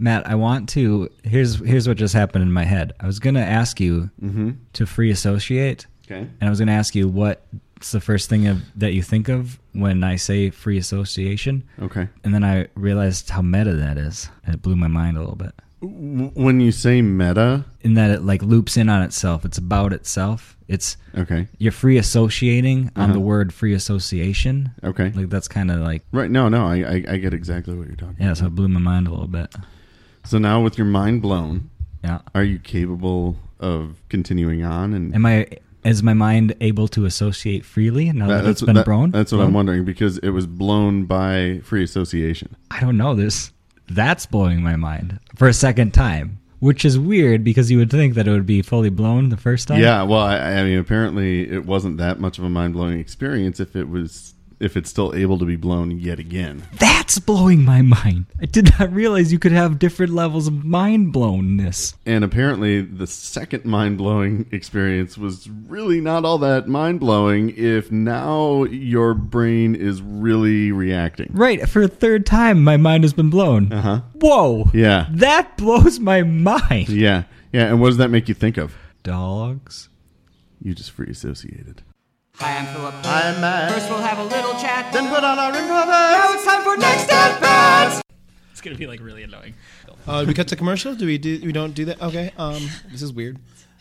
Matt, I want to. Here's what just happened in my head. I was gonna ask you to free associate. Okay. And I was gonna ask you what's the first thing that you think of when I say free association. Okay. And then I realized how meta that is. It blew my mind a little bit. When you say meta, In that it like loops in on itself. It's about itself. It's okay. you're free associating on the word free association. Okay. Like that's kind of like Right. No, I get exactly what you're talking about. yeah. So it blew my mind a little bit. So now with your mind blown, Yeah. are you capable of continuing on? And Is my mind able to associate freely now that it's been blown? That's what I'm wondering, because it was blown by free association. I don't know this. That's blowing my mind for a second time, which is weird because you would think that it would be fully blown the first time. Yeah, well, I mean, apparently it wasn't that much of a mind-blowing experience if it's still able to be blown yet again. That's blowing my mind. I did not realize you could have different levels of mind blownness. And apparently the second mind-blowing experience was really not all that mind-blowing if now your brain is really reacting. Right, for a third time, my mind has been blown. Uh-huh. Whoa. Yeah. That blows my mind. Yeah. Yeah, and what does that make you think of? Dogs. You just free associated. Hi, I'm Philip. I'm Matt. First we'll have a little chat. Then put on our rim covers. Now it's time for Next at Bats. It's gonna be like really annoying. We cut to commercial? We don't do that? Okay. This is weird.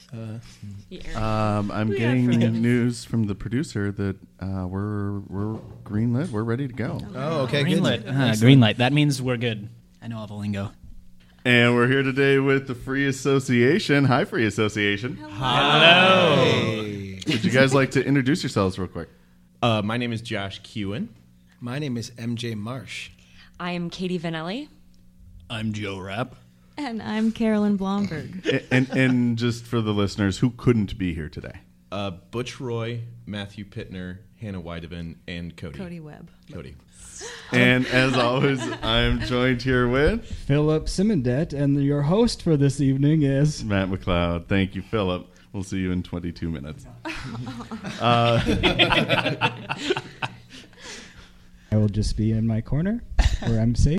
I'm getting news from the producer that we're greenlit. We're ready to go. Oh, okay. Green Good. light. Green light. That means we're good. I know all the lingo. And we're here today with the Free Association. Hi, Free Association. Hello. Hey. Would you guys like to introduce yourselves real quick? My name is Josh Kewen. My name is MJ Marsh. I am Katie Vanelli. I'm Joe Rapp. And I'm Carolyn Blomberg. And just for the listeners who couldn't be here today. Butch Roy, Matthew Pittner, Hannah Weideman, and Cody. Cody Webb. Cody. And as always, I'm joined here with Philip Simondet, and your host for this evening is Matt McLeod. Thank you, Philip. We'll see you in 22 minutes. I will just be in my corner where I'm safe.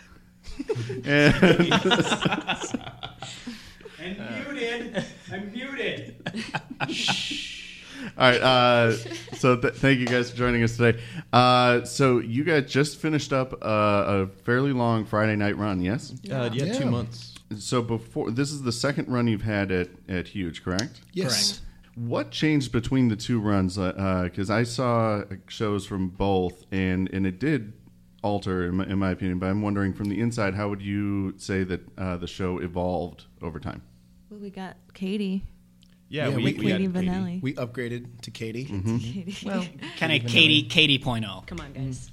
And muted. I'm muted. all right. So thank you guys for joining us today. So you guys just finished up a fairly long Friday night run, yes? Yeah, 2 months. So this is the second run you've had at Huge, correct? Yes. Correct. What changed between the two runs? Because I saw shows from both, and it did alter, in my opinion. But I'm wondering, from the inside, how would you say that the show evolved over time? Well, we got Katie. Yeah, Yeah, we we- got Katie Katie. Vanelli. We upgraded to Katie. Katie. Well, kind of Katie 0.0. Come on, guys.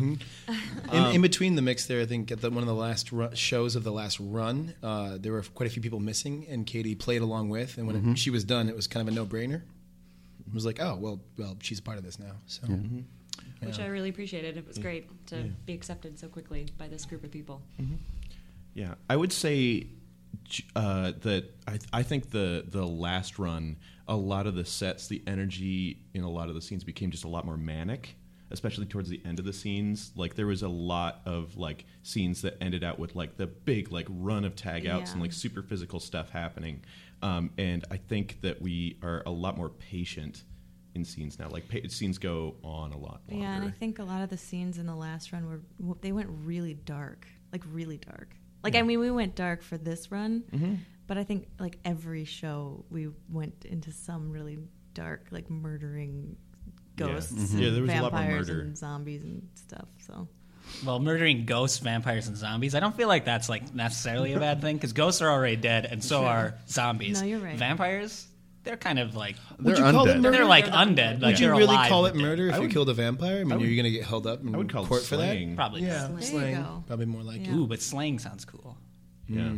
In between the mix there, I think at one of the last shows of the last run, there were quite a few people missing, and Katie played along with. And when she was done, it was kind of a no-brainer. It was like, oh, well, she's a part of this now. So, Which I really appreciated. It was great to be accepted so quickly by this group of people. Yeah, I would say that I think the last run, a lot of the sets, the energy in a lot of the scenes became just a lot more manic, especially towards the end of the scenes. Like there was a lot of like scenes that ended out with like the big like run of tag outs and like super physical stuff happening. And I think that we are a lot more patient in scenes now. Like scenes go on a lot longer. Yeah, and I think a lot of the scenes in the last run they went really dark, like really dark. Like I mean, we went dark for this run, but I think like every show we went into some really dark, like murdering ghosts, and Yeah, there was a lot more vampires murder. and zombies and stuff. So Well, murdering ghosts, vampires, and zombies, I don't feel like that's like necessarily a bad thing because ghosts are already dead and so are zombies. No, you're right. Vampires, they're kind of like would you call it undead. murder? they're like undead. Like Would you they're really alive, call it but they're- murder if you killed a vampire? I mean, would- you're going to get held up in I would call court it for that? slaying. Probably. Yeah, There you slaying. go. Probably more like Yeah. it. Ooh, but slaying sounds cool. Yeah.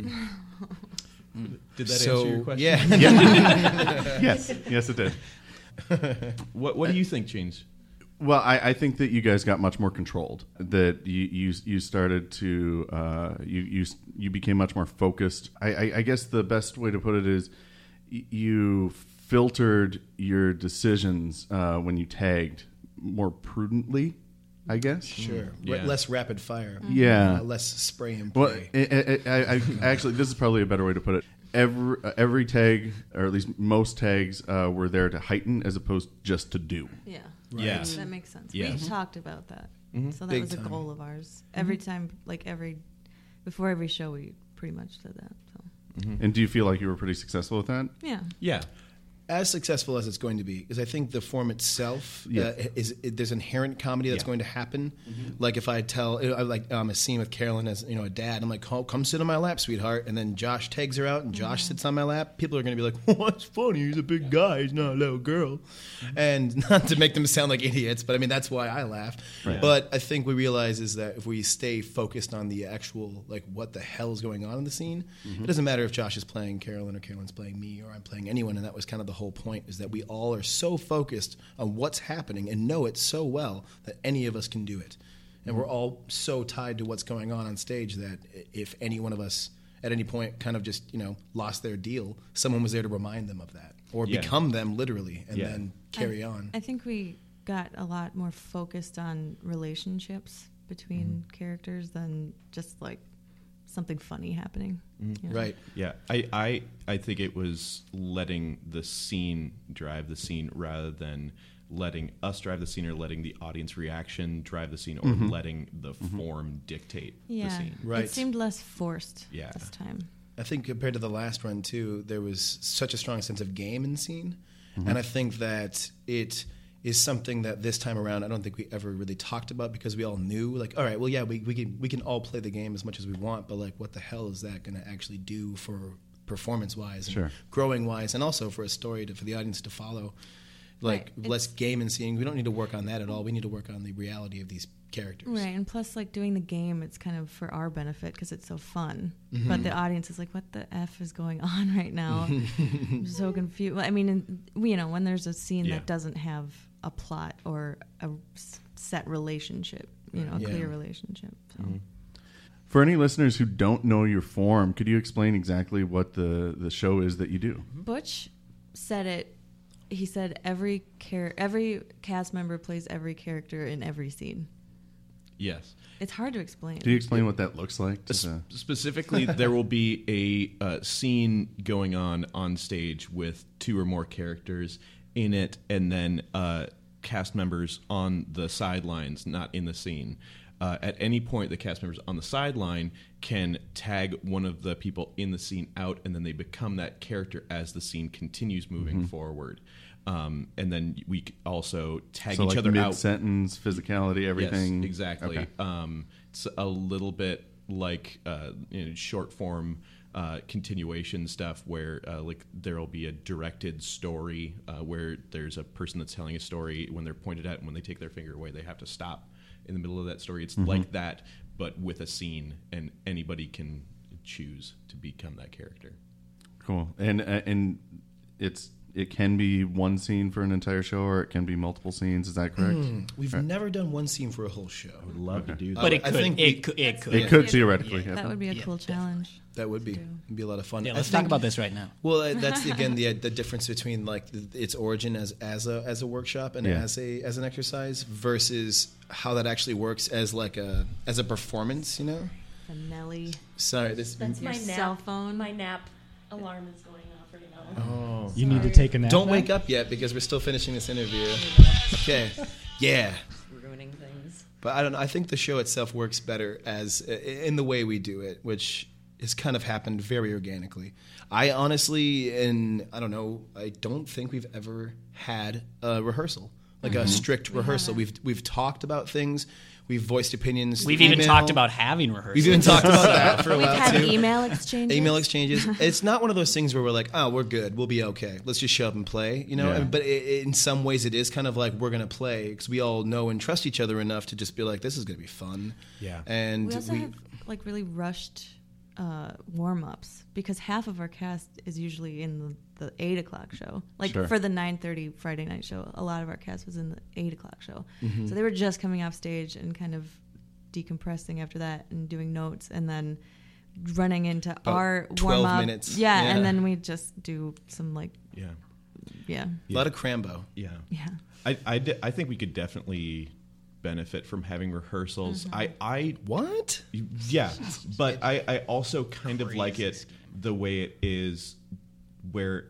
Did that So, answer your question? yeah. Yes, it did. What do you think changed? Well, I think that you guys got much more controlled. That you started to you became much more focused. I guess the best way to put it is you filtered your decisions when you tagged more prudently. I guess. Sure. Yeah. Less rapid fire. Yeah. Less spray and Well, pray. I actually, this is probably a better way to put it. Every tag, or at least most tags, were there to heighten as opposed just to do. Yeah. Yeah. That makes sense. Yes. We talked about that. So that Big was a time. goal of ours. Every time, before every show, we pretty much did that. So And do you feel like you were pretty successful with that? yeah. Yeah. As successful as it's going to be, because I think the form itself Yeah. there's inherent comedy that's Yeah. going to happen. Like if I tell a scene with Carolyn as a dad, I'm like, come sit on my lap, sweetheart, and then Josh tags her out and Josh sits on my lap. People are going to be like, well, what's funny? He's a big guy. He's not a little girl, and not to make them sound like idiots, but I mean that's why I laugh. Right. But I think we realize is that if we stay focused on the actual what the hell is going on in the scene, it doesn't matter if Josh is playing Carolyn or Carolyn's playing me or I'm playing anyone, and that was kind of the whole point is that we all are so focused on what's happening and know it so well that any of us can do it. And we're all so tied to what's going on stage that if any one of us at any point kind of just, lost their deal, someone was there to remind them of that or Yeah. become them literally and Yeah. then carry on. I think we got a lot more focused on relationships between characters than just something funny happening. you know? Right. Yeah, I think it was letting the scene drive the scene rather than letting us drive the scene or letting the audience reaction drive the scene or letting the form dictate the Yeah. scene. Right. It seemed less forced Yeah. this time. I think compared to the last run too, there was such a strong sense of game in the scene, and I think that it is something that this time around I don't think we ever really talked about because we all knew all right, well, yeah, we can all play the game as much as we want, but what the hell is that going to actually do for performance wise and Sure. growing wise, and also for a story for the audience to follow. Right. Less game and seeing. We don't need to work on that at all. We need to work on the reality of these characters. Right, and plus, doing the game, it's kind of for our benefit because it's so fun. But the audience is like, "What the f is going on right now?" I'm so confused. Well, I mean, when there's a scene Yeah. that doesn't have a plot or a set relationship, a Yeah. clear relationship. So. For any listeners who don't know your form, could you explain exactly what the show is that you do? Butch said it. He said every cast member plays every character in every scene. Yes. It's hard to explain. Can you explain what that looks like? to the- Specifically, there will be a scene going on stage with two or more characters in it, and then cast members on the sidelines, not in the scene. At any point, the cast members on the sideline can tag one of the people in the scene out, and then they become that character as the scene continues moving forward. And then we also tag so each other out. mid-sentence, physicality, everything. Yes, exactly. Okay. It's a little bit like short form continuation stuff where there will be a directed story where there's a person that's telling a story. When they're pointed at and when they take their finger away, they have to stop in the middle of that story. It's like that, but with a scene, and anybody can choose to become that character. Cool. And it can be one scene for an entire show, or it can be multiple scenes. Is that correct? We've never done one scene for a whole show. I would love to do that. But it I could. think It could. It could theoretically That happen. would be a cool challenge. That would be. It'd be a lot of fun. Yeah, I let's think- talk about this right now. Well, that's again the difference between its origin as a workshop and Yeah. as an exercise versus how that actually works as a performance. The Nelly. Sorry, this. That's Your my cell nap. phone. My nap alarm is going off right now. Oh. You need to take a nap. Don't now? wake up yet because we're still finishing this interview. Okay. Yeah. Ruining things. But I don't know. I think the show itself works better as in the way we do it, which has kind of happened very organically. I honestly, I don't know, I don't think we've ever had a rehearsal, a strict rehearsal. We've talked about things. We've voiced opinions. We've through even email. talked about having rehearsals. We've even talked about that for a We've while had too. email exchanges. Email exchanges. It's not one of those things where we're like, oh, we're good, we'll be okay. Let's just show up and play, Yeah. But in some ways, it is kind of like we're going to play because we all know and trust each other enough to just be like, this is going to be fun. Yeah. And We also have really rushed warm-ups because half of our cast is usually in the 8 o'clock show. Sure. For the 9:30 Friday night show, a lot of our cast was in the 8 o'clock show. Mm-hmm. So they were just coming off stage and kind of decompressing after that and doing notes and then running into our 12 warm-up. minutes. Yeah, Yeah. and then we just do some a lot of Crambo. Yeah. Yeah. I think we could definitely benefit from having rehearsals. I What? yeah, but I also kind of like it the way it is, where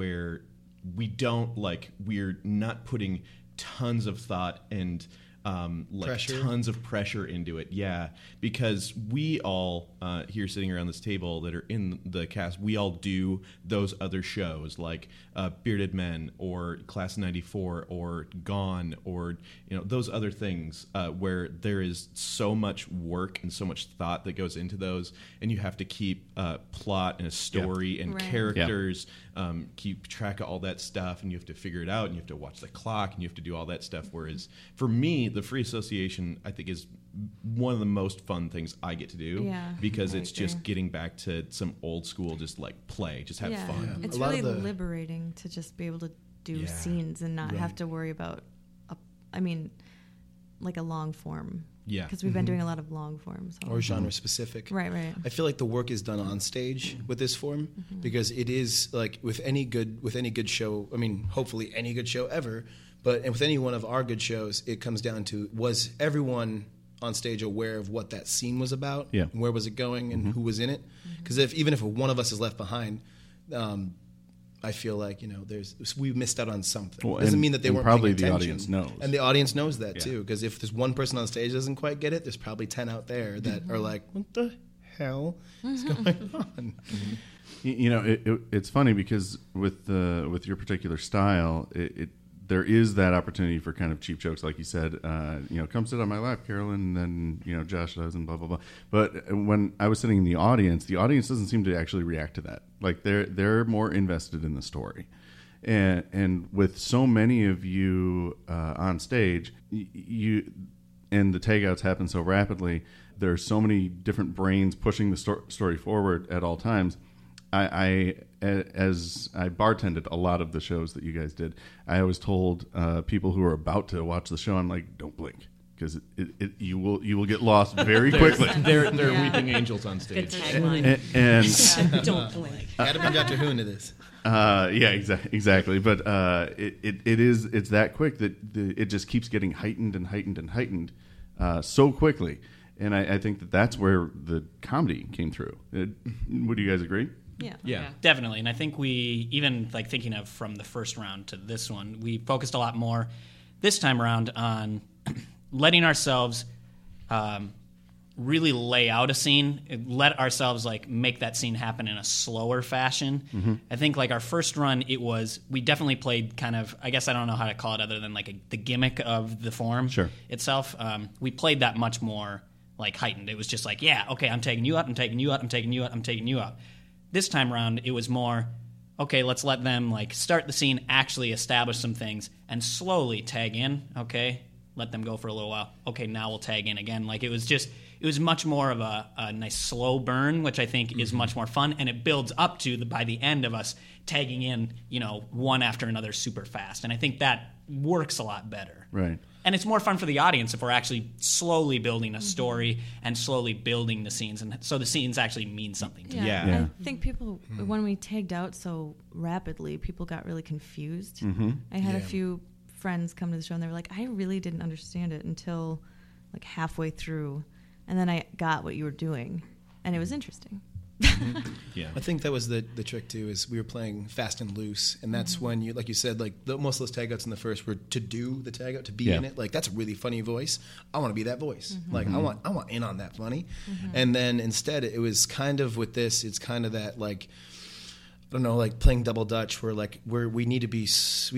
we don't we're not putting tons of thought and Pressure. tons of pressure into it. Yeah, because we all here sitting around this table that are in the cast, we all do those other shows like Bearded Men or Class of '94 or Gone or those other things where there is so much work and so much thought that goes into those, and you have to keep plot and a story and Right. characters, keep track of all that stuff, and you have to figure it out, and you have to watch the clock, and you have to do all that stuff. Whereas for me, the free association, I think, is one of the most fun things I get to do, Yeah, because I it's just agree. getting back to some old school, just play, just have fun. It's A lot really of the- liberating to just be able to do Yeah. scenes and not have to worry about, like a long form. Yeah. Because we've been doing a lot of long forms. Or genre specific. Right. I feel like the work is done on stage with this form because it is like with any good show. I mean, hopefully any good show ever, but and with any one of our good shows, it comes down to, was everyone on stage aware of what that scene was about? Yeah. And where was it going and who was in it? Because even if one of us is left behind, I feel like we missed out on something. Well, Doesn't and- mean that they and weren't probably paying the attention. audience knows. And the audience knows that Yeah. too, because if there's one person on stage that doesn't quite get it, there's probably 10 out there that are like, "What the hell is going on?" It's funny because with your particular style, there is that opportunity for kind of cheap jokes, like you said. Come sit on my lap, Carolyn, and then Josh does, and blah blah blah. But when I was sitting in the audience doesn't seem to actually react to that. Like they're more invested in the story, and with so many of you on stage, you and the takeouts happen so rapidly. There's so many different brains pushing the story forward at all times. As I bartended a lot of the shows that you guys did, I always told people who are about to watch the show, I'm like, don't blink, because you will get lost very quickly. They're weeping angels on Good stage. tagline. And Don't blink. Adam and Doctor Who into this. exactly. But it's that quick that it just keeps getting heightened and heightened and heightened so quickly. And I think that's where the comedy came through. Would you guys agree? Yeah. Yeah. Definitely. And I think we, even thinking of from the first round to this one, we focused a lot more this time around on letting ourselves really lay out a scene, let ourselves make that scene happen in a slower fashion. I think our first run, we definitely played kind of, I guess I don't know how to call it other than the gimmick of the form itself. We played that much more heightened. It was just okay, I'm taking you out, I'm taking you out, I'm taking you out, I'm taking you out. This time around, it was more, okay, let's let them start the scene, actually establish some things, and slowly tag in. Okay, let them go for a little while. Okay, now we'll tag in again. It was much more of a nice slow burn, which I think is much more fun, and it builds up to by the end of us tagging in, one after another super fast, and I think that works a lot better. Right. And it's more fun for the audience if we're actually slowly building a story and slowly building the scenes, and so the scenes actually mean something to Yeah. Yeah. I think people, when we tagged out so rapidly, people got really confused. I had a few friends come to the show and they were like, I really didn't understand it until halfway through. And then I got what you were doing, and it was interesting. Yeah. I think that was the trick too. Is we were playing fast and loose, and that's when you, like you said, most of those tag outs in the first were to do the tag out, to be in it. That's a really funny voice. I want to be that voice. I want in on that funny. And then instead, it was kind of with this. It's kind of that I don't know, playing double dutch, where we need to be.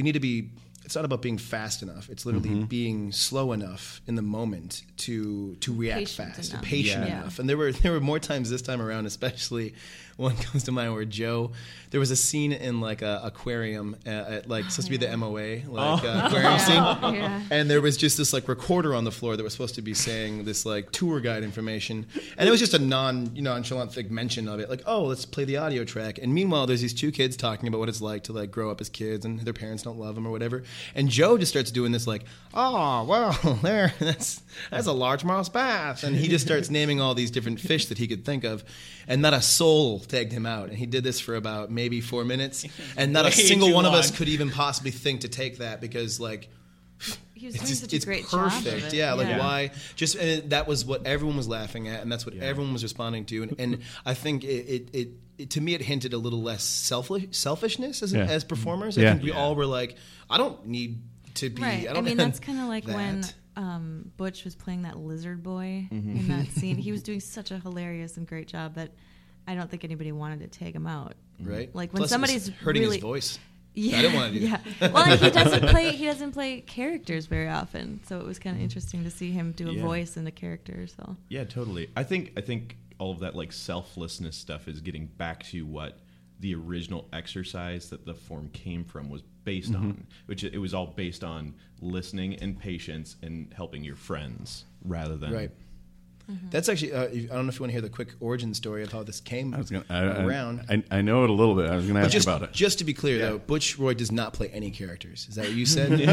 It's not about being fast enough. It's literally being slow enough in the moment to react Patient fast, enough. patient Yeah. enough. And there were more times this time around, especially one comes to mind where Joe. There was a scene in a aquarium at supposed to be the MOA aquarium scene, Yeah. and there was just this recorder on the floor that was supposed to be saying this tour guide information, and it was just a nonchalant mention of it, let's play the audio track. And meanwhile, there's these two kids talking about what it's like to grow up as kids and their parents don't love them or whatever. And Joe just starts doing this oh well, that's a largemouth bass, and he just starts naming all these different fish that he could think of, and not a soul tagged him out. And he did this for about maybe 4 minutes, and not a Way single too one of us long. could even possibly think to take that because He was It's doing just, such a it's great job of perfect. it. Yeah, like Yeah. why? Just and that was what everyone was laughing at, and that's what everyone was responding to. And I think it to me it hinted a little less selfishness as performers. I think we all were like, I don't need to be. Right. I don't mean, that's kind of like that. when Butch was playing that lizard boy in that scene. He was doing such a hilarious and great job that I don't think anybody wanted to take him out. Right. Like when Plus, somebody's it was hurting really, his voice. Yeah, I didn't want to do that. Well, and he doesn't play characters very often, so it was kind of interesting to see him do a voice and a character. So yeah, totally. I think all of that like selflessness stuff is getting back to what the original exercise that the form came from was based on, which it was all based on listening and patience and helping your friends rather than Right. That's actually. I don't know if you want to hear the quick origin story of how this came around. I know it a little bit. I was going to ask you about it. Just to be clear, though, Butch Roy does not play any characters. Is that what you said? None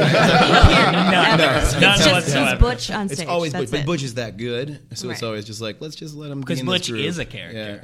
It's whatsoever. Butch on stage. It's always That's Butch, it. but Butch is that good, so it's Right. always just like let's just let him. Because be in this Butch group. is a character.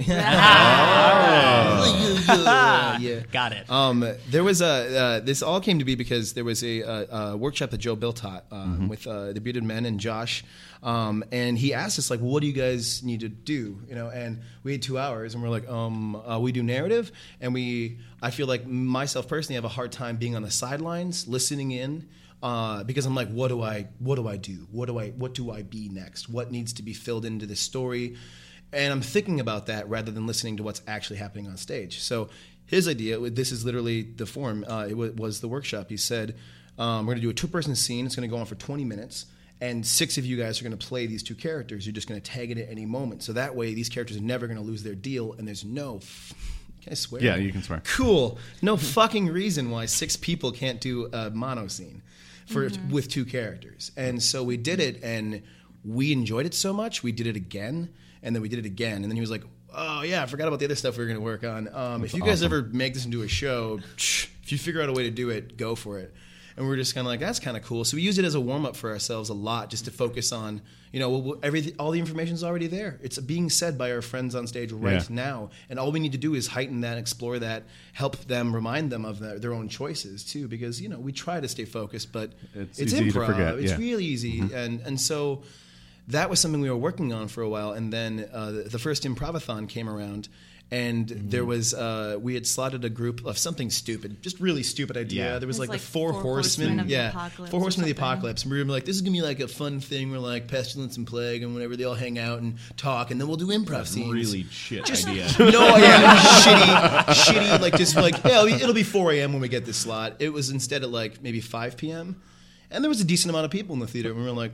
Yeah. Got it. There was this all came to be because there was a workshop that Joe Bill taught with the Bearded Men and Josh, and he asked us like, well, "What do you guys need to do?" And we had 2 hours, and we're like, "We do narrative," and I feel like myself personally have a hard time being on the sidelines, listening in. Because I'm like, what do I do? What do I be next? What needs to be filled into this story? And I'm thinking about that rather than listening to what's actually happening on stage. So his idea, this is literally the form, was the workshop. He said, we're going to do a 2-person scene. It's going to go on for 20 minutes. And 6 of you guys are going to play these 2 characters. You're just going to tag it at any moment. So that way, these characters are never going to lose their deal. And there's no... Can I swear? Yeah, you can swear. Cool. No fucking reason why 6 people can't do a mono scene with 2 characters. And so we did it, and we enjoyed it so much, we did it again, and then we did it again. And then he was like, oh, yeah, I forgot about the other stuff we were going to work on. If you guys ever make this into a show, if you figure out a way to do it, go for it. And we were just kind of like, that's kind of cool. So we used it as a warm-up for ourselves a lot, just to focus on, all the information's already there. It's being said by our friends on stage right now. And all we need to do is heighten that, explore that, help them, remind them of their own choices, too. Because, we try to stay focused, but it's easy improv. to forget. It's really easy. And so that was something we were working on for a while. And then the first Improvathon came around. And there was, we had slotted a group of something stupid, just really stupid idea. Yeah. There was It's like the like Four Horsemen. of the Apocalypse 4 or Horsemen of the something. Apocalypse. And we were like, this is going to be like a fun thing where like Pestilence and Plague and whenever they all hang out and talk, and then we'll do improv scenes. really shit idea. No, yeah, shitty, like just like, yeah, it'll be 4 a.m. when we get this slot. It was instead at like maybe 5 p.m. And there was a decent amount of people in the theater. And we were like,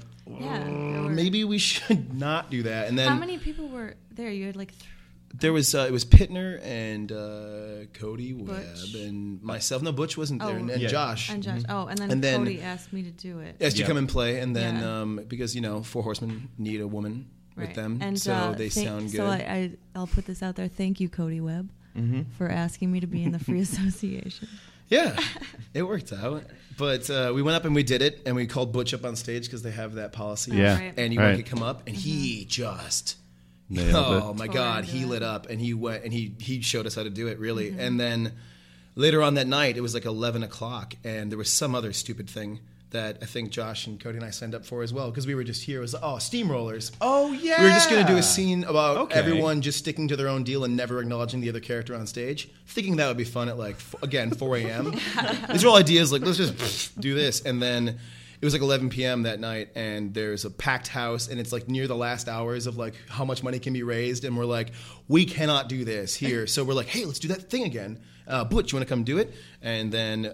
maybe we should not do that. And then How many people were there? You had like there was it was Pittner and Cody Webb Butch. and myself. No, Butch wasn't there, and Yeah. Josh. and Josh. Oh, and then, And then- Cody asked me to do it. Asked you to Yeah. come and play, and then Yeah. because 4 Horsemen need a woman Right. with them, And, so they sound good. So I'll put this out there. Thank you, Cody Webb, for asking me to be in the Free Association. Yeah, it worked out. But we went up and we did it, and we called Butch up on stage because they have that policy. Yeah. Right. And he Right. could come up, and he just. Nailed Oh it. my Tore God, into he it. lit up, and he went and he showed us how to do it really. And then later on that night, it was like 11 o'clock, and there was some other stupid thing that I think Josh and Cody and I signed up for as well because we were just here. It was steamrollers. Oh yeah. We were just going to do a scene about Okay. everyone just sticking to their own deal and never acknowledging the other character on stage. Thinking that would be fun at 4 a.m. These are all ideas like, let's just do this. And then it was like 11 p.m. that night, and there's a packed house, and it's like near the last hours of like how much money can be raised. And we're like, we cannot do this here. So we're like, hey, let's do that thing again. Butch, you want to come do it? And then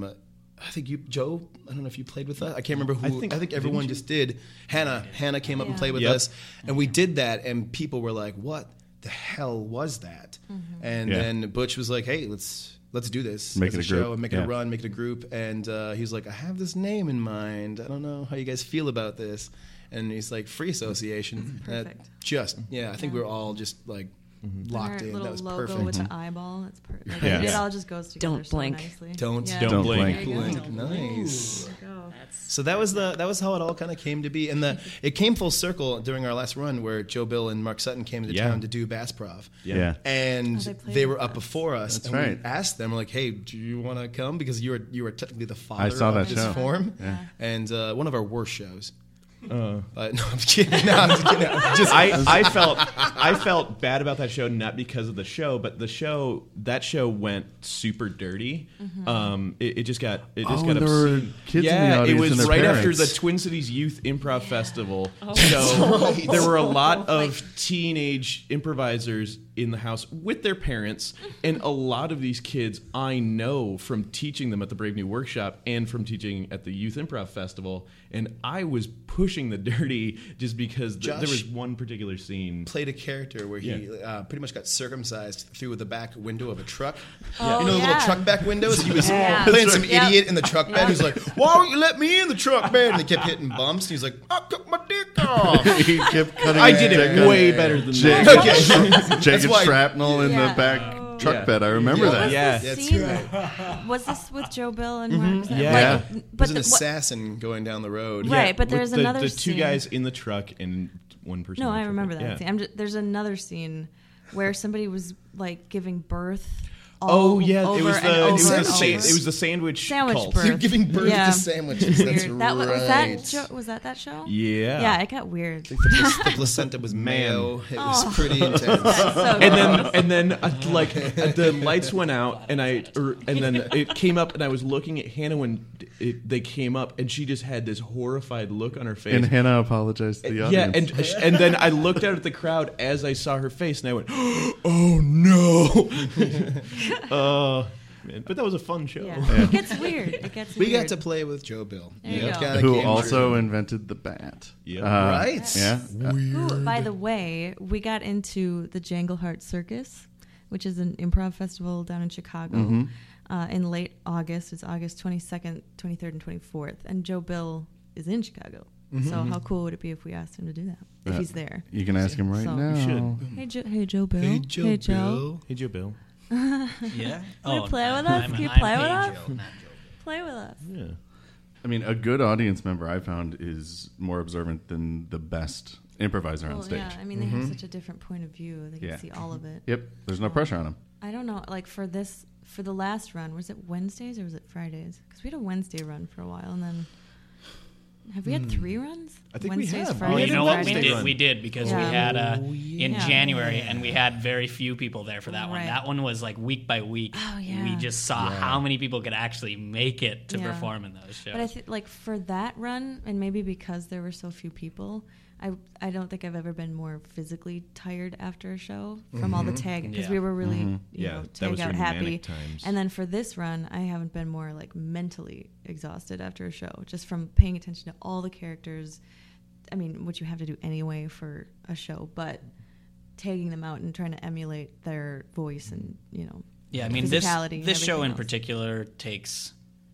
I think Joe, I don't know if you played with us. I can't remember who. I think everyone just did. Hannah came up and played with Yep. us, and we did that, and people were like, "What the hell was that?" And then Butch was like, "Hey, let's do this, Make as it a show group. and make it Yeah. a run, make it a group." And he's like, "I have this name in mind. I don't know how you guys feel about this." And he's like, "Free Association." Perfect. I think we were all just like locked Our in. little That was logo perfect. with the eyeball. That's perfect. Yeah. It all just goes together Don't so blink. nicely. Don't Yeah. Don't blink. blink. There you go. Nice. There you go. So that was how it all kind of came to be, and it came full circle during our last run where Joe Bill and Mark Sutton came to town to do Bass Prov. Yeah. And they were up before us. That's and right. we asked them, like, "Hey, do you want to come?" Because you were technically the father I saw of that this show. form, Yeah. and one of of our worst shows. But no, I'm just kidding. No, I'm just kidding. I felt bad about that show, not because of the show, but that show went super dirty. It just got there were kids in the it audience was and their right parents. after the Twin Cities Youth Improv Festival. So there were a lot of teenage improvisers in the house with their parents, and a lot of these kids I know from teaching them at the Brave New Workshop and from teaching at the Youth Improv Festival, and I was pushing the dirty just because there was one particular scene. Played a character where he pretty much got circumcised through the back window of a truck. Oh, you know the little truck back windows? He was playing some Yep. idiot in the truck bed who's like, "Why won't you let me in the truck bed?" And they kept hitting bumps, and he's like, "I'll cut my dick off." He kept cutting I his did dick it on way better than Jake. that. Jake why- shrapnel in the Yeah. back truck Yeah. bed. I remember What that. was Yeah. the That's scene? right. Was this with Joe Bill and Mark? Yeah. There's But an the, assassin going down the road. Right, but there's With another the two scene. guys in the truck and one person. No, in the I truck. remember that Yeah. scene. There's another scene where somebody was like giving birth. Oh all yeah, over it was and the over and over. it was the sandwich cult. birth. You're giving birth Yeah. to sandwiches. That's Weird. right. Was that show? Yeah. Yeah, it got weird. The placenta was mayo. It was pretty intense. So And then like the lights went out, and then it came up, and I was looking at Hannah when they came up, and she just had this horrified look on her face. And Hannah apologized to the Yeah, audience. and then I looked out at the crowd as I saw her face, and I went, "Oh no!" Man, but that was a fun show. yeah. It gets weird. It gets We weird. got to play with Joe Bill. There you It go. kinda who came also true. invented the bat. Yep. Right. Yeah. Who, by the way, we got into the Jangle Heart Circus, which is an improv festival down in Chicago in late August. It's August 22nd, 23rd, and 24th. And Joe Bill is in Chicago. So how cool would it be if we asked him to do that? If he's there. You can ask him right So- now. You should. Hey, Joe Bill. Hey, Joe Bill. Hey, Joe Bill. Yeah. Will you play with us? I'm- Can you I'm play with Hey us? Joe, not Joe. Play with us. Yeah. I mean, a good audience member I found is more observant than the best improviser on Well, stage. yeah, I mean, they have such a different point of view. They can Yeah. see all of it. Yep. There's no pressure on him. I don't know, like for the last run, was it Wednesdays or was it Fridays? Because we had a Wednesday run for a while, and then have we had 3 runs? I think we Wednesdays, have. Oh, Fridays, you know and what? We Saturdays? did. We did because we Yeah. had in Yeah. January, and we had very few people there for that one. Right. That one was like week by week. Oh, yeah. We just saw how many people could actually make it to Yeah. perform in those shows. But I think, like for that run, and maybe because there were so few people, I don't think I've ever been more physically tired after a show from all the tag because Yeah. we were really you Yeah, know that tag was out your happy. manic times. And then for this run, I haven't been more like mentally exhausted after a show just from paying attention to all the characters. I mean, which you have to do anyway for a show, but tagging them out and trying to emulate their voice and yeah, I mean this physicality and this show in everything else. particular takes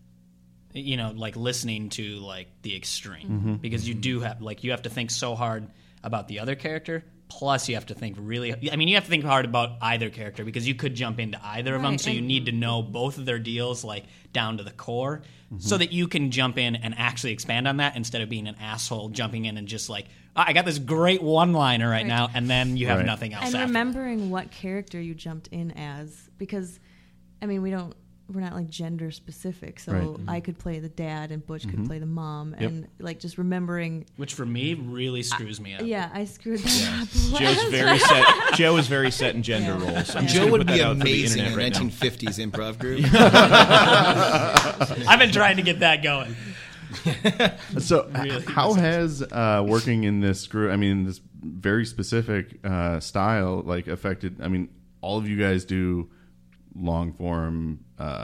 like listening to like the extreme because you do have you have to think so hard about the other character. Plus, you have to think you have to think hard about either character because you could jump into either of them. Right, So you and- need to know both of their deals like down to the core, so that you can jump in and actually expand on that instead of being an asshole jumping in and just like I got this great one-liner right now, and then you have Right. nothing else. And after remembering what character you jumped in as, because, I mean, we're not like gender specific, so Right. I could play the dad and Butch could play the mom, and like just remembering. which for me really screws me up. Yeah, I screwed that up. Joe's very set. Joe is very set in gender roles. I'm just Joe gonna would put that be out for the amazing in a internet right now. 1950s improv group. I've been trying to get that going. So, Really how has working in this group, I mean, this very specific style, like affected? I mean, all of you guys do long form,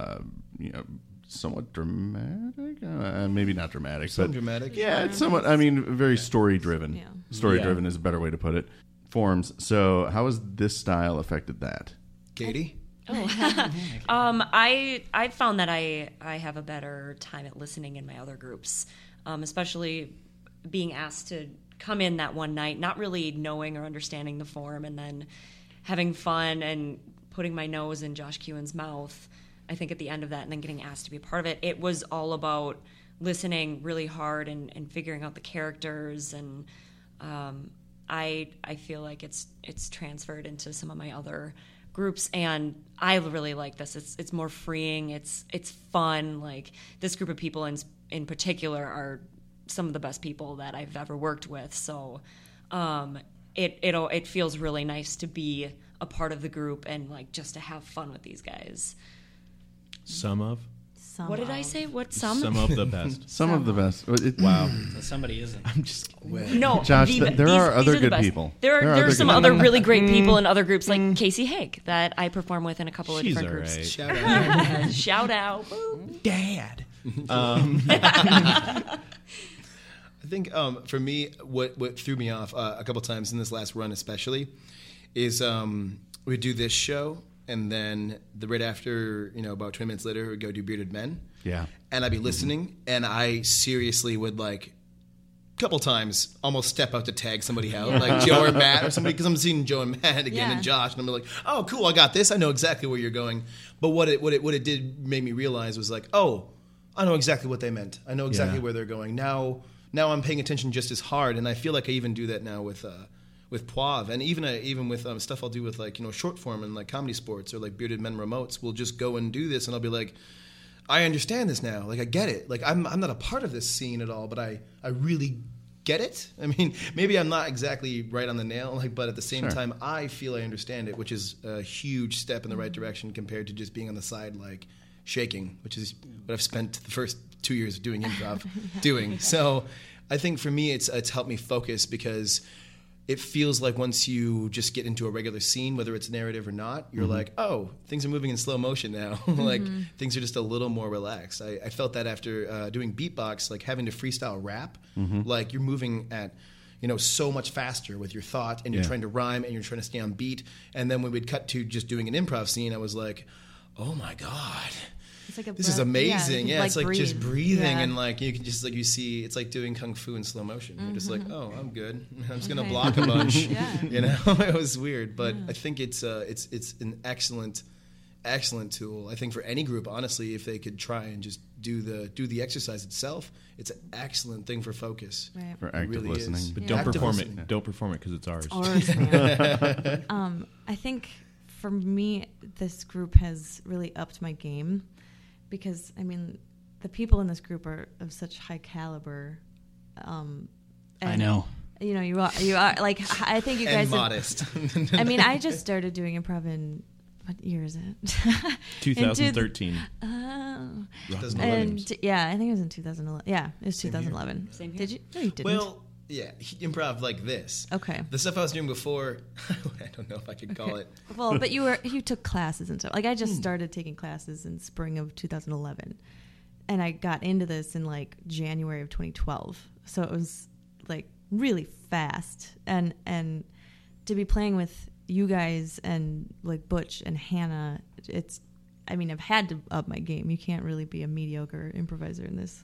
somewhat dramatic, maybe not dramatic, but dramatic. Yeah, it's somewhat. I mean, very story driven. Yeah. Story driven is a better way to put it. Forms. So, how has this style affected that? Katie? I found that I have a better time at listening in my other groups, especially being asked to come in that one night, not really knowing or understanding the form, and then having fun and putting my nose in Josh Kewen's mouth. I think at the end of that, and then getting asked to be a part of it, it was all about listening really hard and figuring out the characters, and I feel like it's transferred into some of my other groups, and I really like this. It's more freeing. It's fun. Like, this group of people in particular are some of the best people that I've ever worked with. So it feels really nice to be a part of the group and like just to have fun with these guys. What did I say? What some? Some of the best. Some of the best. Wow. So somebody isn't. I'm just No, Josh, there are other these good best. people. There are other some good other people. really great people in other groups, like Casey Haig, that I perform with in a couple of She's different all groups. right. Shout out. Shout out. Woo. Dad. I think for me, what threw me off a couple times in this last run especially is we do this show, and then right after, about 20 minutes later, we'd go do Bearded Men. Yeah. And I'd be listening, and I seriously would, like, a couple times almost step out to tag somebody out, like Joe or Matt or somebody, because I'm seeing Joe and Matt again and Josh, and I'm like, oh, cool, I got this. I know exactly where you're going. But what it did make me realize was like, oh, I know exactly what they meant. I know exactly where they're going. Now I'm paying attention just as hard, and I feel like I even do that now with Poiv, and even with stuff I'll do with, like, short form and like comedy sports or like Bearded Men remotes. We'll just go and do this, and I'll be like, I understand this now. Like, I get it. Like, I'm not a part of this scene at all, but I really get it. I mean, maybe I'm not exactly right on the nail, like, but at the same time, I feel I understand it, which is a huge step in the right direction compared to just being on the side, like, shaking, which is what I've spent the first 2 years of doing improv doing. So I think for me, it's helped me focus, because it feels like once you just get into a regular scene, whether it's narrative or not, you're like, oh, things are moving in slow motion now. Like, things are just a little more relaxed. I felt that after doing beatbox, like having to freestyle rap, like you're moving at, so much faster with your thought, and you're trying to rhyme, and you're trying to stay on beat. And then when we'd cut to just doing an improv scene, I was like, oh my God. It's like This is amazing. Yeah, it's like breathe. just breathing, and like you can just, like, you see, it's like doing kung fu in slow motion. You're just like, oh, I'm good. I'm just gonna block a bunch. It was weird, but I think it's an excellent tool. I think for any group, honestly, if they could try and just do the exercise itself, it's an excellent thing for focus. Right. For active listening. But don't Active perform listening. it. Don't perform it because it's ours. I think for me, this group has really upped my game, because I mean, the people in this group are of such high caliber. I know. You are like, I think you guys. And modest. I mean, I just started doing improv in, what year is it? 2013. Oh. 2011. And yeah, I think it was in 2011. Yeah, it was 2011. Same here. Did you? No, you didn't. Well, yeah, improv like this. Okay. The stuff I was doing before, I don't know if I could call it. Well, but you took classes and stuff. Like, I just started taking classes in spring of 2011, and I got into this in like January of 2012. So it was like really fast, and to be playing with you guys and like Butch and Hannah, I've had to up my game. You can't really be a mediocre improviser in this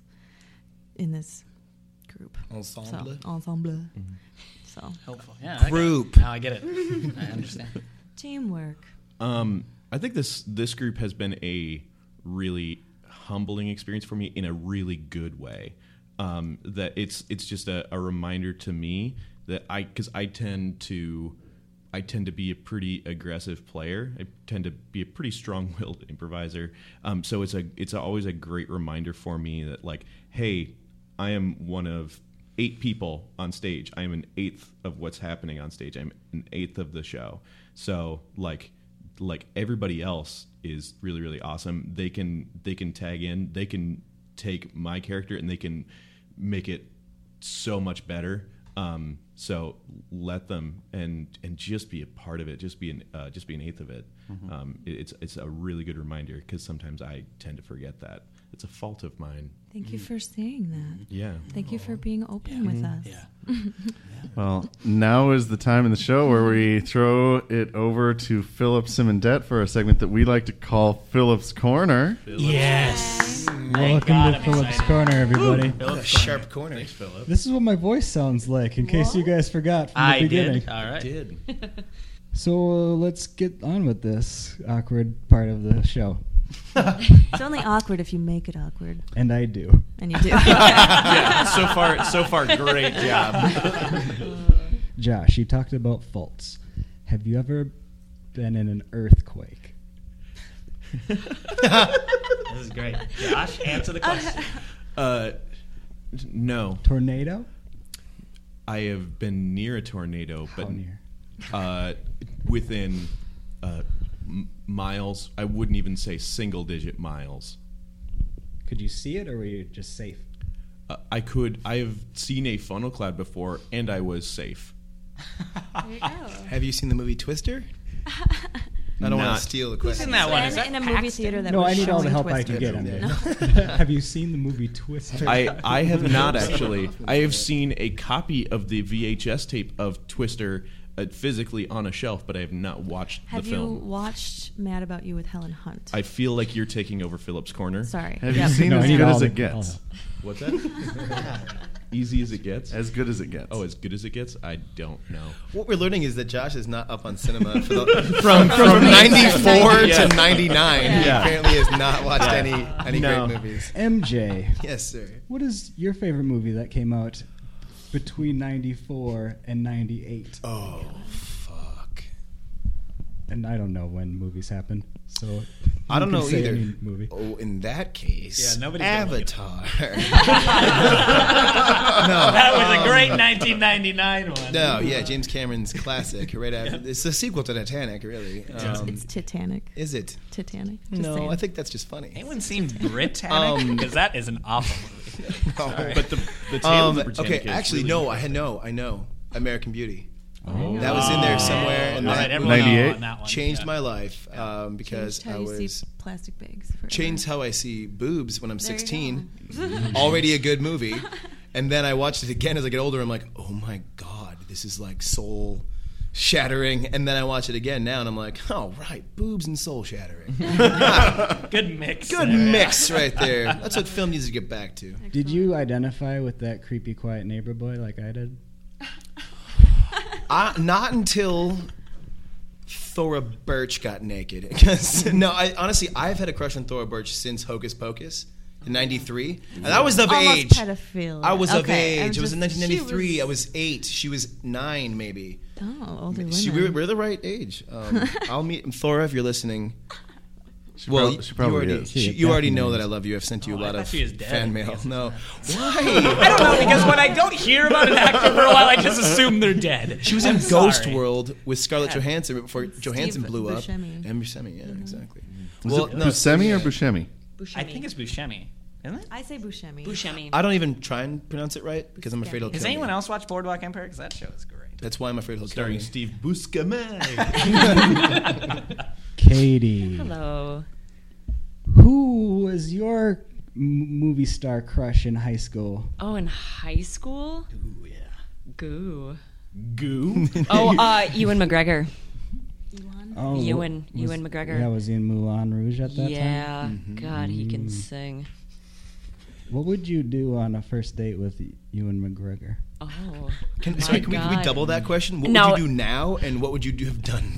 group. Ensemble. So, ensemble. So Helpful. Yeah. Group. Now I get it. I understand. teamwork. I think this group has been a really humbling experience for me in a really good way. That it's just a reminder to me that because I tend to be a pretty aggressive player. I tend to be a pretty strong-willed improviser. So it's always a great reminder for me that, like, hey, I am one of 8 people on stage. I am an 1/8 of what's happening on stage. I'm an 1/8 of the show. So like everybody else is really, really awesome. They can tag in. They can take my character and they can make it so much better. So let them and just be a part of it. Just be an 1/8 of it. It's a really good reminder, because sometimes I tend to forget that. It's a fault of mine. Thank you for saying that. Yeah. Thank you for being open with us. Yeah. Well, now is the time in the show where we throw it over to Philip Simonet for a segment that we like to call Philip's Corner. Yes. Welcome God, to I'm Philip's excited. Corner, everybody. A sharp corner. Thanks, Philip. This is what my voice sounds like, in case you guys forgot from the I beginning. did. All right. Did. So let's get on with this awkward part of the show. It's only awkward if you make it awkward, And I do. and you do. Yeah, so far, great job. Josh, you talked about faults. Have you ever been in an earthquake? This is great. Josh, answer the question. No, Tornado? I have been near a tornado, How but near? Within miles. I wouldn't even say single-digit miles. Could you see it, or were you just safe? I have seen a funnel cloud before, and I was safe. There you go. Have you seen the movie Twister? I don't want Not- to steal the Who's question. in that one? Is In that a movie Paxton? theater that No, was I need all the showing help I Twister. can get on Yeah. this. Have you seen the movie Twister? I have not actually. I have seen a copy of the VHS tape of Twister physically on a shelf, but I have not watched Have the you film. watched Mad About You with Helen Hunt? I feel like you're taking over Philip's corner. Sorry. Have Yep. you seen No, I As need Good all as the- It all Gets? the- What's that? Easy as it gets. As good as it gets. Oh, as good as it gets? I don't know. What we're learning is that Josh is not up on cinema for from 94 Yeah. to 99. He Yeah. apparently has not watched any No. great movies. MJ, Yes, sir. what is your favorite movie that came out between 94 and 98? Oh, fuck. And I don't know when movies happen, so I don't you can know say either. any movie. Oh, in that case, Yeah, nobody's gonna look at Avatar. That was a great 1999 one. No, yeah, James Cameron's classic. Right after, it's a sequel to Titanic, really. It's Titanic. Is it? Titanic. Just No, saying. I think that's just funny. Anyone seen Britannic? Because that is an awful movie. But the tale of the Britannica okay, is actually, really no, I know. American Beauty. That was in there somewhere, and All that right, everyone 98? on that one. changed Yeah. my life because Changed how I you was see plastic bags. forever. changed how I see boobs when I'm There you 16. Already a good movie, and then I watched it again as I get older. I'm like, oh my god, this is like soul shattering. And then I watch it again now, and I'm like, oh right, boobs and soul shattering. Good mix. Good there. mix right there. That's what film needs to get back to. Did you identify with that creepy, quiet neighbor boy like I did? Not until Thora Birch got naked. Because no, honestly, I've had a crush on Thora Birch since Hocus Pocus in '93, and I was of Almost age. pedophilia. I was of Okay, I'm age. It was in just- 1993. she I was- was 8. She was 9, maybe. Oh, older women. We're the right age. I'll meet Thora if you're listening. She Well, prob- she probably you already, is. She you already know definitely that I is. love you. I've sent you a Oh, I lot thought of she was dead. fan mail. No, why? I don't know, because when I don't hear about an actor for a while, I just assume they're dead. She was in I'm Ghost sorry. World with Scarlett Johansson before Johansson blew up. Buscemi. And Buscemi, yeah, exactly. Was Well, it no, Buscemi or yeah. Buscemi? I think it's Buscemi, isn't it? I say Buscemi. Buscemi. I don't even try and pronounce it right because I'm afraid he'll Has kill anyone me. else watched Boardwalk Empire? Because that show is great. That's why I'm afraid he'll kill starring me. Steve Buscemi. Katie. Hello. Who was your movie star crush in high school? Oh, in high school? Ooh, yeah. Goo. Goo. Oh, Ewan McGregor. Oh, Ewan McGregor. Yeah, was he in Moulin Rouge at that time? Yeah. God, he can sing. What would you do on a first date with Ewan McGregor? Oh. Can my we God. double that question? What No. would you do now, and what would you have done?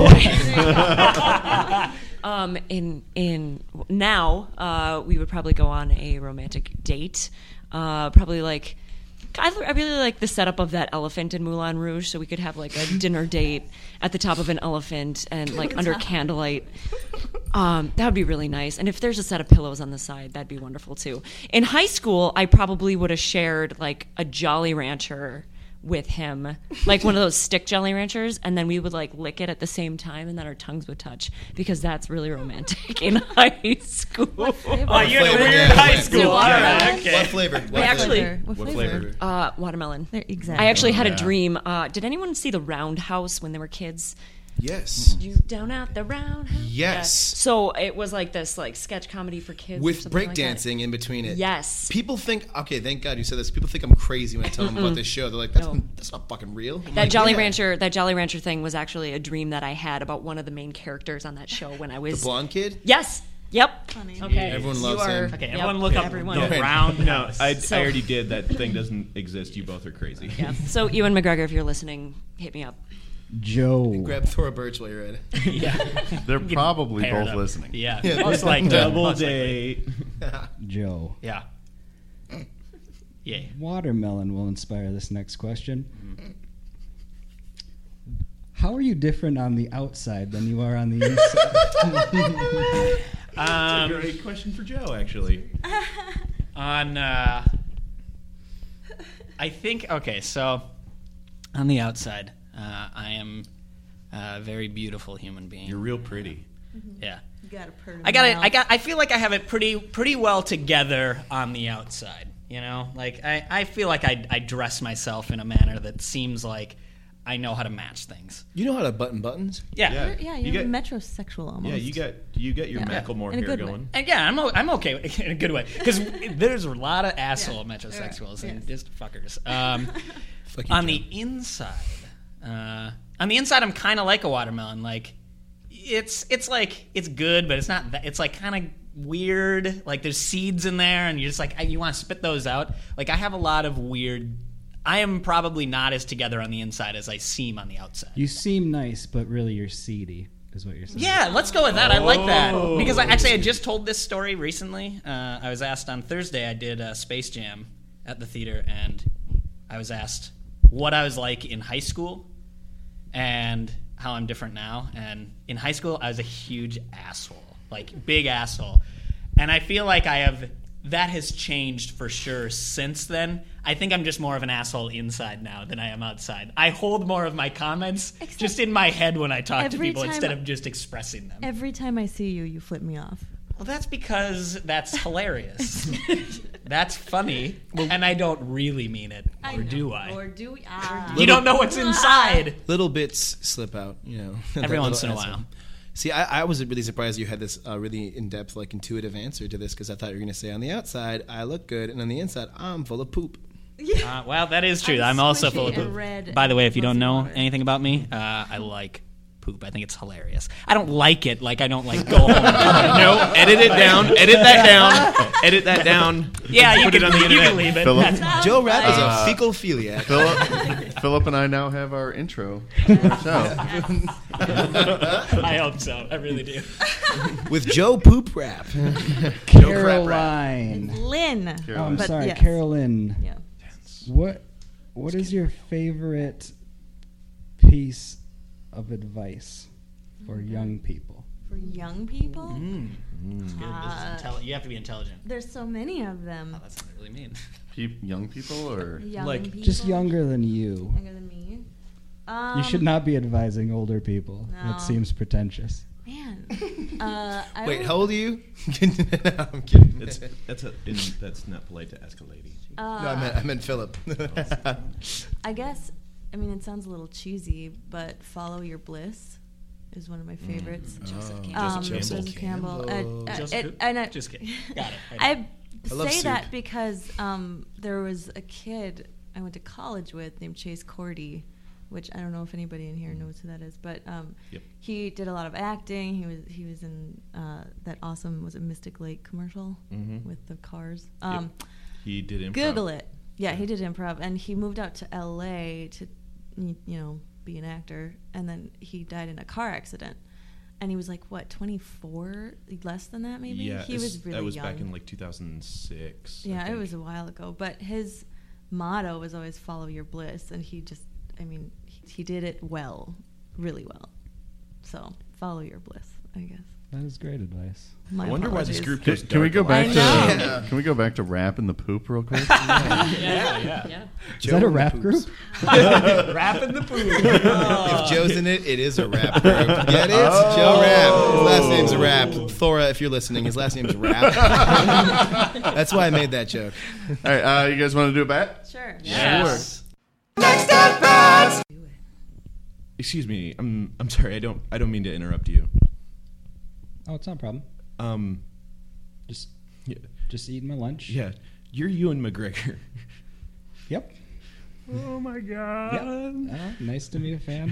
In now, we would probably go on a romantic date. Probably like, I really like the setup of that elephant in Moulin Rouge, so we could have like a dinner date at the top of an elephant and like under candlelight. That would be really nice. And if there's a set of pillows on the side, that'd be wonderful too. In high school, I probably would have shared like a Jolly Rancher with him, like one of those stick Jolly Ranchers, and then we would like lick it at the same time, and then our tongues would touch because that's really romantic in high school. Oh, you're in a flavor? weird Yeah, high what school. flavor? All right, okay. What flavor? What actually- flavor? What What flavor? flavor? Watermelon. There- exactly. I actually had Yeah. a dream. Did anyone see the Roundhouse when they were kids? Yes. You down at the Roundhouse? Yes. So it was like this like sketch comedy for kids or With something like that. breakdancing in between it. Yes. People think, okay, thank God you said this. People think I'm crazy when I tell them about this show. They're like, No. that's not fucking real. I'm That like, Jolly yeah. Rancher thing was actually a dream that I had about one of the main characters on that show when I The was blonde kid? Yes. Yep. Funny. Okay. Everyone You loves are- him. Okay, Yep. everyone look up Everyone. the Right. Roundhouse. No, I So- already did. That thing doesn't exist. You both are crazy. Yeah. So Ewan McGregor, if you're listening, hit me up. Joe. Grab Thora Birch while you're at it. Yeah. They're probably Pair it both up. listening. Yeah. Most likely. Double Most likely. date. Joe. Yeah. Yay. Watermelon will inspire this next question. How are you different on the outside than you are on the inside? That's a great question for Joe, actually. I think, okay, so on the outside, I am a very beautiful human being. You're real pretty. Yeah. You got a purr. I feel like I have it pretty well together on the outside, you know? Like, I feel like I dress myself in a manner that seems like I know how to match things. You know how to button buttons? Yeah. Yeah, You you're get- metrosexual almost. Yeah, you get your Macklemore In a hair good way. going. And yeah, I'm okay in a good way because there's a lot of asshole metrosexuals Right. and just fuckers. Fuck you, On Joe. the inside, I'm kind of like a watermelon. Like it's like it's good, but it's not. It's like kind of weird. Like there's seeds in there, and you're just like you want to spit those out. Like I have a lot of weird. I am probably not as together on the inside as I seem on the outside. You seem nice, but really you're seedy, is what you're saying. Yeah, let's go with that. I like that. Because I just told this story recently. I was asked on Thursday, I did Space Jam at the theater, and I was asked what I was like in high school and how I'm different now. And in high school, I was a huge asshole, like big asshole. And I feel like that has changed for sure since then. I think I'm just more of an asshole inside now than I am outside. I hold more of my comments just in my head when I talk to every people time- instead of just expressing them. Every time I see you, you flip me off. Well, that's because that's hilarious. That's funny, and I don't really mean it, or do I? Or do we? You don't know what's inside. Little bits slip out, you know. Every That once in a little asshole. while. See, I was really surprised you had this really in-depth, like intuitive answer to this because I thought you were going to say on the outside I look good, and on the inside I'm full of poop. Well, that is true. I'm I'm also squishy full of and poop. red By the way, if you don't fuzzy know water. anything about me, I like poop. I think it's hilarious. I don't like it like I don't like go home. No, edit it down. Edit that down. Edit that down. Yeah, you Put can, it on the you internet. can leave it. Philip? That's- Joe Rapp is a fecal philiac. Philip and I now have our intro to our show. I hope so. I really do. With Joe Poop Rap. Caroline. Lynn. Oh, I'm But sorry, yes. Carolyn. Yeah. What is your favorite piece of advice for young people? For young people, Good. This is you have to be intelligent. there's so many of them. Oh, that's not really mean. Young people or Young Like, people. Just younger than you. Younger than me. You should not be advising older people. No. That seems pretentious. Man. I Wait, would- how old are you? No, I'm kidding. That's not polite to ask a lady. No, I meant Philip. I guess. I mean, it sounds a little cheesy, but "Follow Your Bliss" is one of my favorites. Joseph Campbell. Joseph Campbell. Joseph And I, just kidding. Got it. I love say soup. that because there was a kid I went to college with named Chase Cordy, which I don't know if anybody in here knows who that is, but Yep. he did a lot of acting. He was in that awesome Mystic Lake commercial with the cars. He did improv. Google it. Yeah, he did improv, and he moved out to L.A. to be an actor, and then he died in a car accident. And he was like, what, 24? Less than that, maybe? Yeah, he was really that was young. back in like 2006. I Yeah, it think. was a while ago. But his motto was always follow your bliss. And he just, he did it well, really well. So follow your bliss, I guess. That is great advice. My I wonder why this apologies. group goes Can we go dark. back I to Can we go back to rap and the poop real quick? Yeah. Is that a rap group? Rapping the poop. If Joe's in it, it is a rap group. Get it? Joe Rap. His last name's Rap. Thora, if you're listening, his last name's Rap. That's why I made that joke. All right, you guys want to do a bet? Sure. Yes. Next at bats. Excuse me. I'm sorry. I don't mean to interrupt you. Oh, it's not a problem. Just Yeah. just eating my lunch. Yeah. You're Ewan McGregor. Yep. Oh my god. Yep. Nice to meet a fan.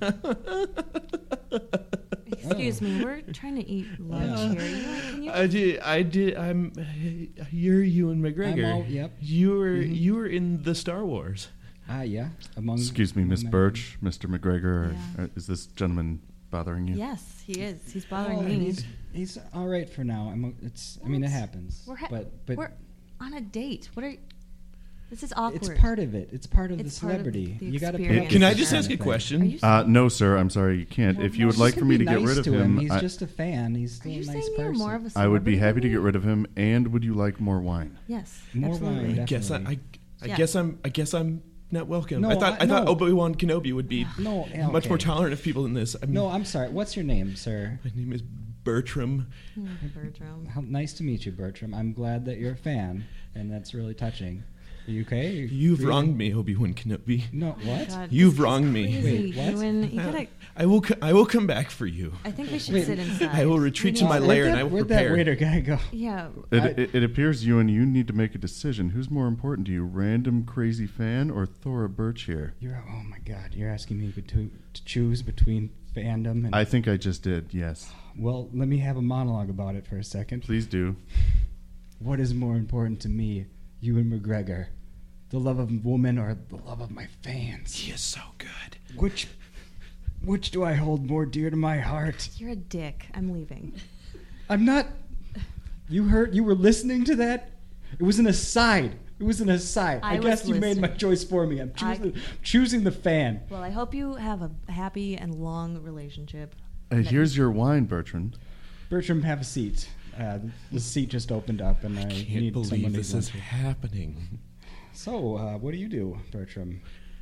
Excuse me, we're trying to eat lunch here. Can you I did. You're Ewan McGregor. Yep. You were in the Star Wars. Yeah. Among Excuse me, Miss women. Birch, Mr. McGregor. Yeah. Is this gentleman bothering you? Yes, he is. He's bothering Oh, me. he's all right for now. I mean, it happens. We're but we're on a date. What are? This is awkward. it's part of it. It's part of It's the part of celebrity. the You got to. experience. Can I just ask a Are question? you No, sir. I'm sorry, you can't. Well, if you no, would you like can for me be to get nice rid of to him, He's just a fan. He's still Are you a nice saying person. you're more of a I celebrity? would be happy to than get me? rid of him. And would you like more wine? Yes, More absolutely. wine. I guess Definitely. I guess I'm not welcome. No, I thought no. Obi-Wan Kenobi would be No, much more okay. tolerant of people than this. No, I'm sorry. What's your name, sir? My name is Bertram. Bertram. How nice to meet you, Bertram. I'm glad that you're a fan, and that's really touching. Are you okay? You've wronged me, Obi-Wan Kenobi. No, what? God, You've this is wronged me. crazy. Wait, what? Ewan, you gotta, I will come back for you. I think we should Wait. sit inside. I will retreat We to need my lair and I will Where'd prepare. that waiter guy go? Yeah. It appears you need to make a decision. Who's more important to you, random crazy fan or Thora Birch here? Oh my God! You're asking me to choose between fandom and. I think I just did. Yes. Well, let me have a monologue about it for a second. Please do. What is more important to me, Ewan McGregor? The love of woman or the love of my fans? He is so good. Which do I hold more dear to my heart? You're a dick. I'm leaving. I'm not. You were listening to that? It was an aside. It was an aside. I I guess was you made my listening. choice for me. I'm choosing the fan. Well, I hope you have a happy and long relationship. Here's your wine, Bertrand. Bertram, have a seat. The seat just opened up, and I Can't need someone believe to this go is to. happening. So, what do you do, Bertram?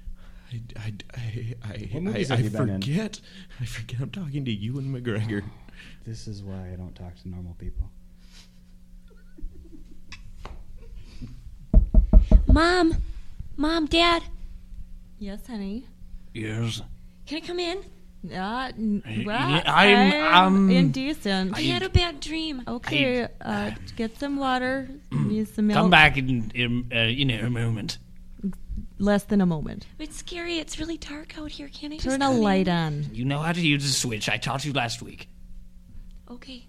What movies I have you been in? forget. I forget I'm talking to Ewan McGregor. This is why I don't talk to normal people. Mom, Dad, Yes, honey. Yes. can I come in? I'm indecent. I had a bad dream. Okay, get some water. Need some milk. Come back in a moment. Less than a moment. It's scary. It's really dark out here. Can't I just Turn a come light in? on. You know how to use the switch. I taught you last week. Okay.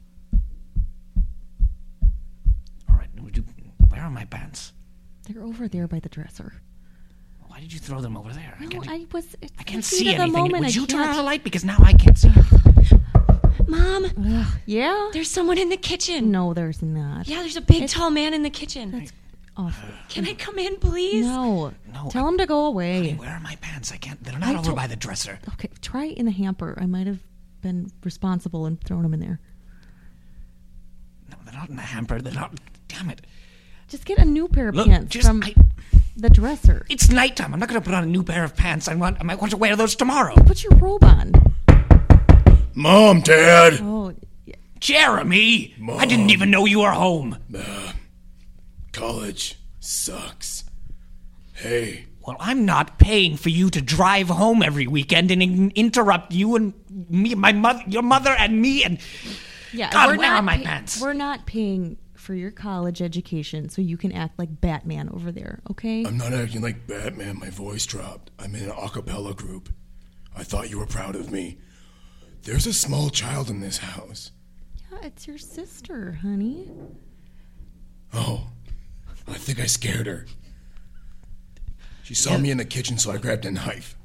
All right. Where are my pants? They're over there by the dresser. Why did you throw them over there? No, I I can't the see heat of the anything. moment, Would I you turn on can't. the light? Because now I can't see. Mom, Yeah? there's someone in the kitchen. No, there's not. Yeah, there's a big, tall man in the kitchen. That's awful. Can I come in, please? No. No, Tell him to go away. Where are my pants? I can't. They're not over by the dresser. Okay, try in the hamper. I might have been responsible and thrown them in there. No, they're not in the hamper. They're not. Damn it. Just get a new pair of Look, pants from the dresser. It's nighttime. I'm not going to put on a new pair of pants. I might want to wear those tomorrow. Put your robe on. Mom, Dad. Oh, Jeremy! I didn't even know you were home. College sucks. Hey, Well, I'm not paying for you to drive home every weekend and interrupt you and me, your mother and me and... yeah. God, where are my pants? We're not paying for your college education, so you can act like Batman over there. Okay? I'm not acting like Batman. My voice dropped. I'm in an a cappella group. I thought you were proud of me. There's a small child in this house. Yeah, it's your sister, honey. Oh, I think I scared her. She saw me in the kitchen, so I grabbed a knife.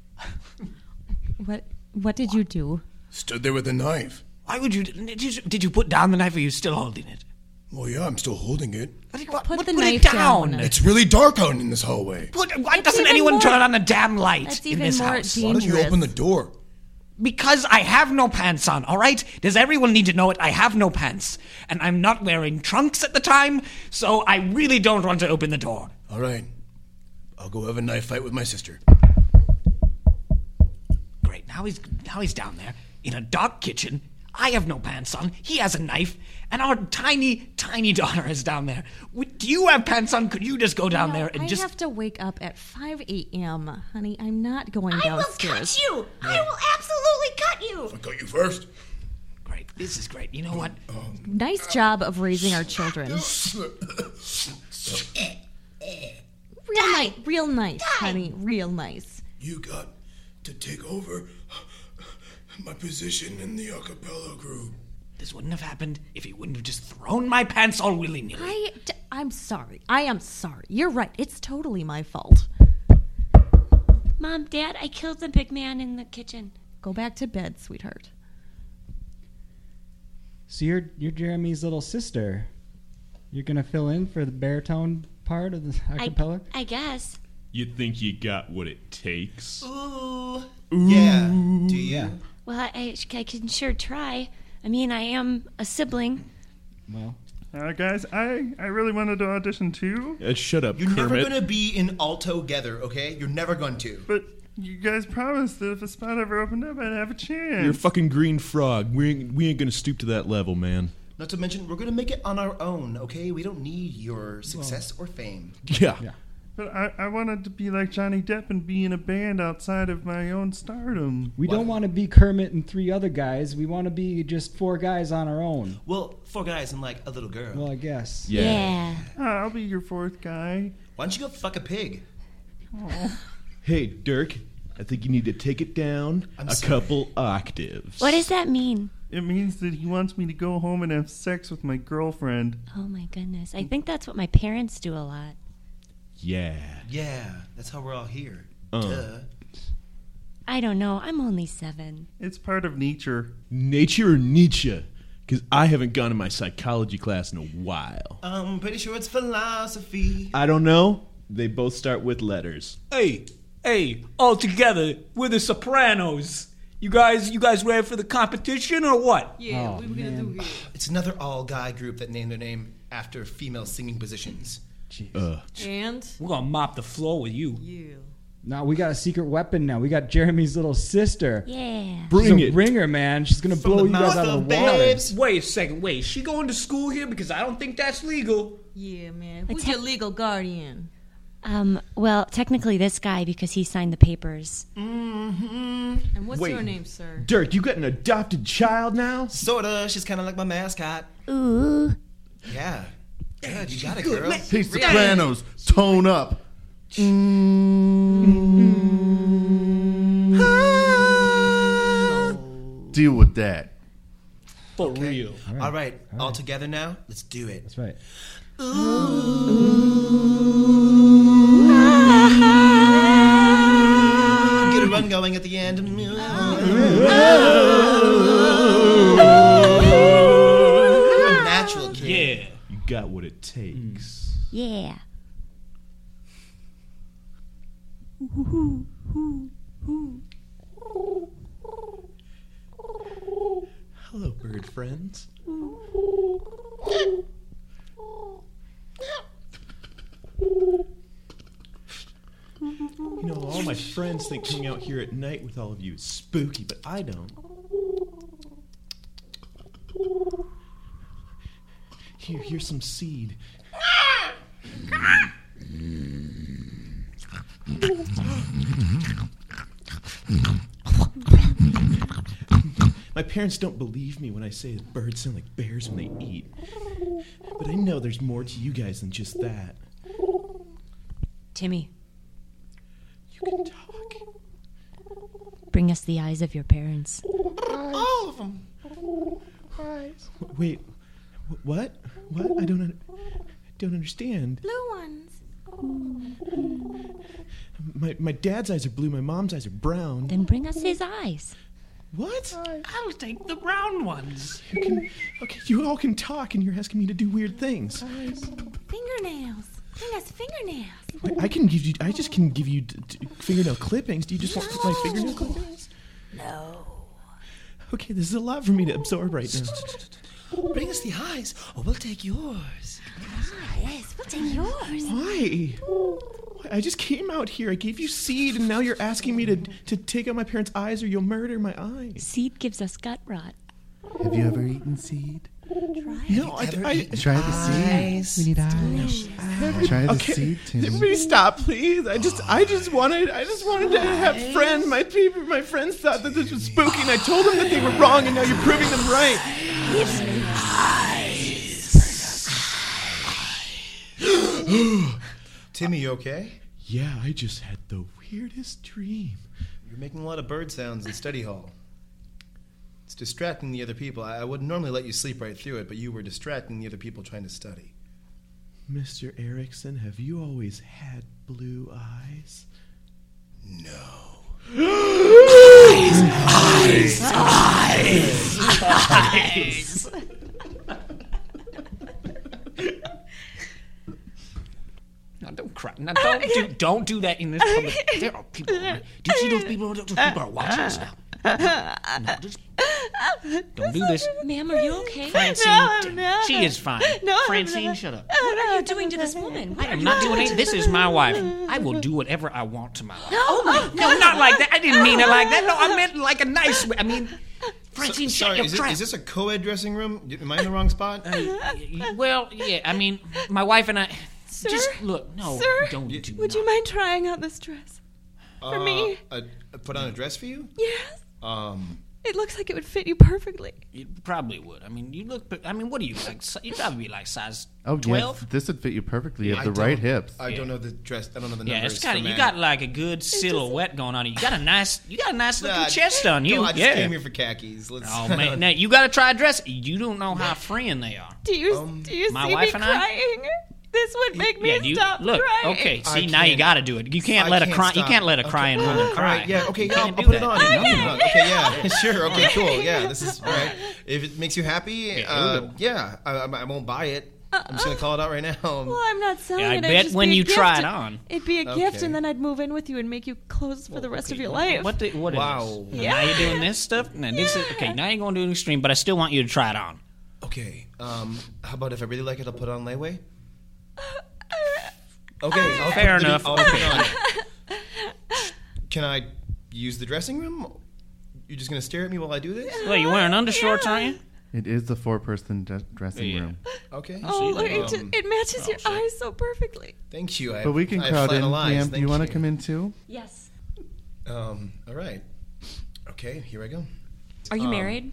What did you do? Stood there with a knife. Why would you... Did you put down the knife or are you still holding it? Well, yeah, I'm still holding it. Put the Put knife it down. down. It's really dark out in this hallway. Why That's doesn't even anyone more- turn on a damn light That's in even this more house? Why don't you dangerous. open the door? Because I have no pants on, all right? Does everyone need to know it? I have no pants. And I'm not wearing trunks at the time, so I really don't want to open the door. All right. I'll go have a knife fight with my sister. Great. Now he's down there in a dark kitchen. I have no pants on. He has a knife. And our tiny, tiny daughter is down there. Do you have pants on? Could you just go down there and I just... have to wake up at 5 a.m., honey. I'm not going I will downstairs. cut you. I will absolutely cut you. I cut you first. Great. This is great. You know what? Nice job of raising our children. Real nice, honey. Real nice. You got to take over my position in the a cappella group. This wouldn't have happened if he wouldn't have just thrown my pants all willy-nilly. I'm sorry. I am sorry. You're right. It's totally my fault. Mom, Dad, I killed the big man in the kitchen. Go back to bed, sweetheart. So you're Jeremy's little sister. You're gonna fill in for the baritone part of the acapella? I guess. You think you got what it takes? Ooh. Yeah. Do you? Yeah. Well, I can sure try. I mean, I am a sibling. Well, Guys, I really wanted to audition too. Shut up, You're Kermit. never going to be in alto together, okay? You're never going to. But you guys promised that if a spot ever opened up, I'd have a chance. You're a fucking green frog. We ain't gonna stoop to that level, man. Not to mention, we're going to make it on our own, okay? We don't need your success or fame. Yeah. But I wanted to be like Johnny Depp and be in a band outside of my own stardom. we don't want to be Kermit and 3 other guys. We want to be just 4 guys on our own. Well, 4 guys and like a little girl. Well, I guess. Yeah. I'll be your 4th guy. Why don't you go fuck a pig? Hey, Dirk. I think you need to take it down couple octaves. What does that mean? It means that he wants me to go home and have sex with my girlfriend. Oh my goodness. I think that's what my parents do a lot. Yeah. Yeah, that's how we're all here. Duh. I don't know. I'm only 7. It's part of nature. Nature or Nietzsche? Because I haven't gone to my psychology class in a while. I'm pretty sure it's philosophy. I don't know. They both start with letters. Hey, all together, we're the Sopranos. You guys ready for the competition or what? Yeah, what we gonna do here? It's another all-guy group that named their name after female singing positions. And? We're gonna mop the floor with you. You. Now we got a secret weapon now. We got Jeremy's little sister. Yeah. Bring She's it. a ringer, man. She's going to blow you guys out of the water. Wait a second. Wait, is she going to school here? Because I don't think that's legal. Yeah, man. Who's your legal guardian? Well, technically this guy because he signed the papers. And what's Wait. your name, sir? Dirk, you got an adopted child now? Sorta. She's kind of like my mascot. Ooh. Yeah. Good, you got it, girl. Hey, Sopranos, tone up. Deal with that. For real. All right. All together now? Let's do it. That's right. Get a run going at the end. You're a natural kid. Yeah. You got what it takes. Yeah. Hello, bird friends. You know, all my friends think coming out here at night with all of you is spooky, but I don't. Here's some seed. My parents don't believe me when I say that birds sound like bears when they eat. But I know there's more to you guys than just that. Timmy, You can talk. bring us the eyes of your parents. All of them. Wait, what? What? I don't understand. Blue ones. My dad's eyes are blue. My mom's eyes are brown. Then bring us his eyes. What? I'll take the brown ones. Okay, you all can talk, and you're asking me to do weird things. Fingernails. Bring us fingernails. Wait, I can give you. I just can give you fingernail clippings. Do you just want my fingernail clippings? No. Okay, this is a lot for me to absorb right now. Bring us the eyes, or we'll take yours. Yes, we'll take yours. Why? I just came out here. I gave you seed, and now you're asking me to take out my parents' eyes, or you'll murder my eyes. Seed gives us gut rot. Have you ever eaten seed? No, I Try the seed. We need eyes. Try the seed, Timmy. Everybody stop, please. I just wanted to have friends. My friends thought that this was spooky, and I told them that they were wrong, and now you're proving them right. Timmy, you okay? Yeah, I just had the weirdest dream. You're making a lot of bird sounds in study hall. It's distracting the other people. I wouldn't normally let you sleep right through it, but you were distracting the other people trying to study. Mr. Erickson, have you always had blue eyes? Eyes. Now don't cry. Now don't do that in this public. There are people. Do you see those people? Those people are watching us now. No, just don't do this. Ma'am, are you okay? Francine, No. she is fine. No, Francine, no. shut up. What are you doing to this woman? I am not doing anything. This is my wife. I will do whatever I want to my wife. Oh my No, not like that. I didn't mean it like that. No, I meant like a nice way. I mean, Francine, shut Sorry, your Oh, is trap. this a co-ed dressing room? Am I in the wrong spot? Well, yeah, I mean, my wife and I. Sir? Just look, no, Sir? don't do Would you mind trying out this dress? For me? Put on a dress for you? Yes. Um, It looks like it would fit you perfectly. You probably would. I mean, you look. I mean, what are you like? You'd probably be like size Oh, 12. yes, this would fit you perfectly. You have I the right don't- hips. I don't know the dress. I don't know the Yeah, numbers. it's kind for of. You men. got like a good silhouette going on. You got a nice looking Nah, chest on you. no, I just Yeah. came here for khakis. Let's, Oh man, now you got to try a dress. You don't know how freeing they are. Do you my see wife me and I? crying? This would make me Yeah, you stop look. crying. Okay, I see now you can't- got to do it. You can't I let a can't cry. You stop. can't let a Okay. crying woman All cry. right, yeah, okay, You yeah, can't I'll do put it that. on. No. I'll put it on. Okay, yeah, sure. Okay, cool. Yeah, this is all right. If it makes you happy, yeah, I won't buy it. I'm just gonna call it out right now. Well, I'm not selling Yeah, I it. bet It'd just when be a you gift. try it on. It'd be a gift, Okay. and then I'd move in with you and make you clothes for the rest of your life. What is Wow. this? Now you're doing this stuff. Now this is okay. Now you're going to do an extreme, but I still want you to try it on. Okay, how about if I really like it, I'll put it on layaway? Okay, I'll Fair put it- enough. I'll put it on. Can I use the dressing room? You're just gonna stare at me while I do this? Well, you wearing undershorts, aren't you? It is the 4-person dressing Yeah. room. Okay. Oh, look, Um, it matches your eyes so perfectly. Thank you. But we can I crowd in. flannel eyes. Liam, do you Thank want to come in too? Yes. All right. Okay, here I go. Are you married?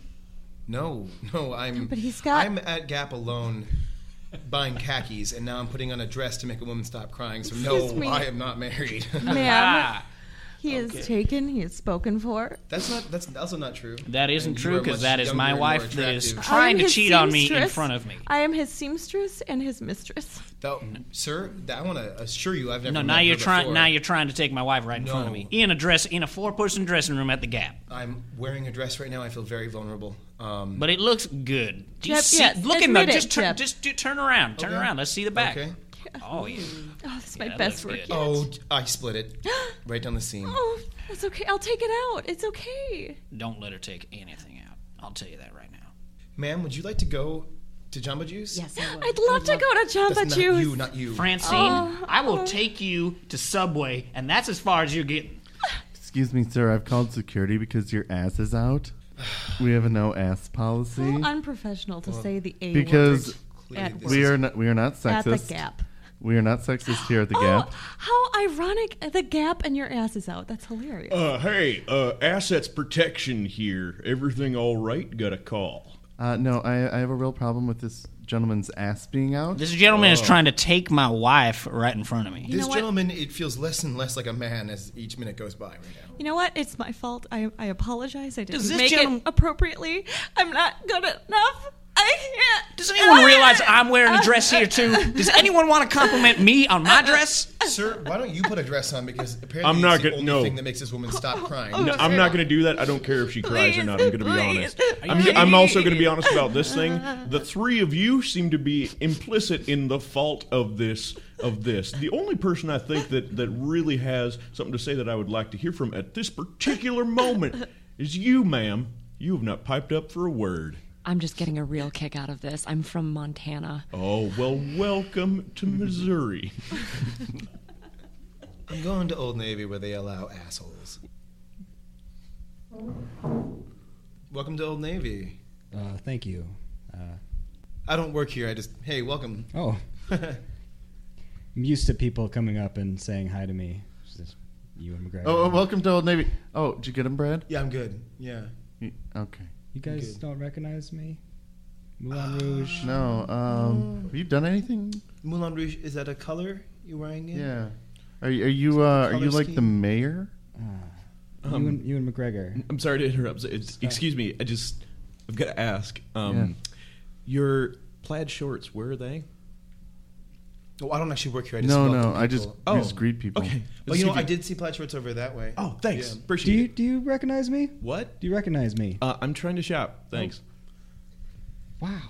No, I'm. But he's got- I'm at Gap alone, buying khakis, and now I'm putting on a dress to make a woman stop crying. So Excuse no, me. I am not married. Ma'am, he is taken. He is spoken for. That's also not true. That isn't And you true are because much that is my younger and wife more that is attractive. trying I am to his cheat on me in seamstress. front of me. I am his seamstress and his mistress. Sir, I want to assure you, I've never. No, met now her you're trying. before. Now you're trying to take my wife right in front of No. me in a 4-person dressing room at the Gap. I'm wearing a dress right now. I feel very vulnerable. But it looks good. Do you Jep, see? yes, Look in the. admit it, Just turn. Jep. Turn around. Turn Okay. around. Let's see the back. Okay. Oh yeah. Oh, this is my that best looks work good. yet. Oh, I split it right down the seam. Oh, that's okay. I'll take it out. It's okay. Don't let her take anything out. I'll tell you that right now. Ma'am, would you like to go to Jamba Juice? Yes, I would. I'd love to go to Jamba That's Juice. not you, not you. Francine, I will take you to Subway, and that's as far as you're getting. Excuse me, sir. I've called security because your ass is out. We have a no ass policy. How unprofessional to say the A because word Clearly at this we is- are not sexist. at the Gap. We are not sexist here at the Oh, Gap. how ironic! The Gap and your ass is out. That's hilarious. Hey, assets protection here. Everything all right? Got a call. No, I have a real problem with this gentleman's ass being out. This gentleman is trying to take my wife right in front of me. This know what? gentleman, it feels less and less like a man as each minute goes by right now. You know what? It's my fault. I apologize. I Does didn't this make gentleman- it appropriately. I'm not good enough. I can't. Does anyone realize I'm wearing a dress here too? Does anyone want to compliment me on my dress? Sir, why don't you put a dress on? Because apparently I'm not it's the gonna- only no. thing that makes this woman stop crying. Oh, I'm not going to do that. I don't care if she cries or not. I'm going to be Please, honest. I'm also going to be honest about this thing. The three of you seem to be implicit in the fault of this. The only person I think that really has something to say that I would like to hear from at this particular moment is you, ma'am. You have not piped up for a word. I'm just getting a real kick out of this. I'm from Montana. Oh, well, welcome to Missouri. I'm going to Old Navy where they allow assholes. Welcome to Old Navy. Thank you. I don't work here. I just, hey, welcome. Oh. I'm used to people coming up and saying hi to me. It's just you and McGregor. Oh, welcome to Old Navy. Oh, did you get him, Brad? Yeah, I'm good. Yeah. Okay. You guys don't recognize me? Moulin Rouge? No. Have you done anything? Moulin Rouge, is that a color you're wearing? In? Yeah. Are you like the scheme? mayor? You and McGregor. I'm sorry to interrupt. Excuse me. I've got to ask. Yeah. Your plaid shorts, where are they? Oh, I don't actually work here. I just No, welcome I just people. we just greet people. Okay. But you know, I did see plaid shorts over that way. Oh, thanks. Yeah. Appreciate Do you recognize me? it. What? Do you recognize me? I'm trying to shop. Thanks. Wow.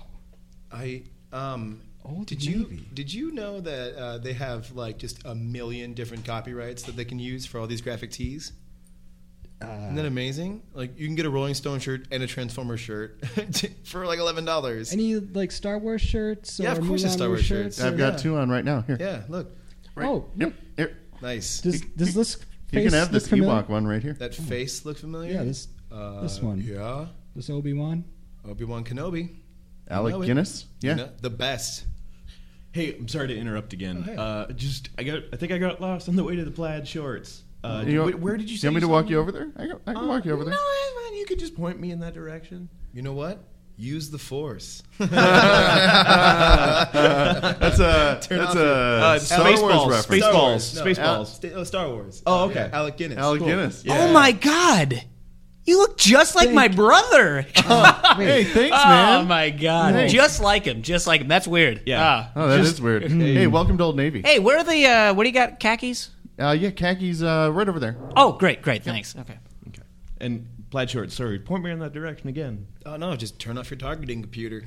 Old Did you know that they have like just a million different copyrights that they can use for all these graphic tees? Isn't that amazing? Like you can get a Rolling Stone shirt and a Transformer shirt for like $11. Any like Star Wars shirts? Yeah, or of course it's Moulin Star Wars Rouge shirts. I've got two on right now. Here. Yeah, look. Right. Oh, Yep. Here. Nice. does this You face can have look this familiar? Ewok one right here. That face look familiar? Yeah, this one. Yeah. This Obi-Wan. Obi-Wan Kenobi. Alec know it. Guinness. Yeah. You know, the best. Hey, I'm sorry to interrupt again. Oh, hey. I think I got lost on the way to the plaid shorts. Where did you say want me to saw walk you over there? I can walk you over there. No, man, you could just point me in that direction. You know what? Use the Force. That's a Star Wars reference. Spaceballs. Star Wars. Oh, okay. Alec Guinness. Alec Cool. Guinness. Yeah. Oh my God! You look just like my brother. Hey, thanks, man. Oh my God! Thanks. Just like him. Just like him. That's weird. Yeah. Oh, that is weird. Hey, welcome to Old Navy. Hey, where are the? What do you got? Khakis? Yeah, khakis right over there. Oh, great. Thanks. Okay. And plaid shorts. Sorry, point me in that direction again. Oh no! Just turn off your targeting computer.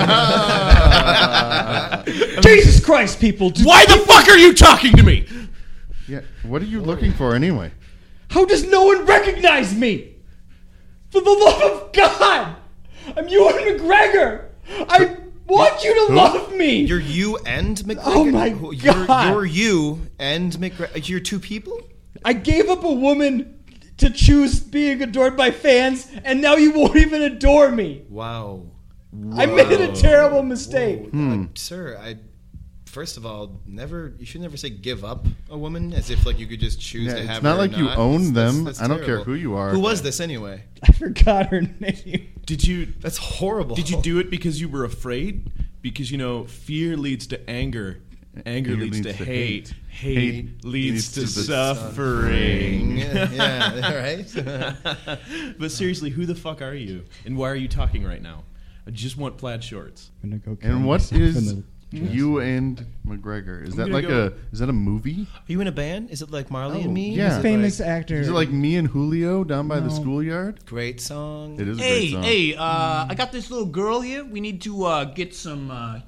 Jesus Christ, people! Why the fuck are you talking to me? Yeah. What are you looking for anyway? How does no one recognize me? For the love of God! I'm Ewan McGregor! I want you to love me! You're you and McGregor? Oh my God! You're you and McGregor. You're two people? I gave up a woman to choose being adored by fans, and now you won't even adore me! Wow. I made a terrible mistake. Sir, first of all, you should never say give up a woman as if like you could just choose to have it's not her like or you not. own them. That's I don't care terrible. who you are. Who was this anyway? I forgot her name. That's horrible. Did you do it because you were afraid? Because fear leads to anger. Anger leads to hate. Hate leads to suffering. Yeah, right? But seriously, who the fuck are you? And why are you talking right now? I just want plaid shorts. I'm gonna go And what is you and McGregor? Is that gonna like is that a movie? Are you in a band? Is it like Marley and Me? Yeah. Is it famous like, actor. Is it like me and Julio down by the schoolyard? great song? It is a great song. I got this little girl here. We need to get some,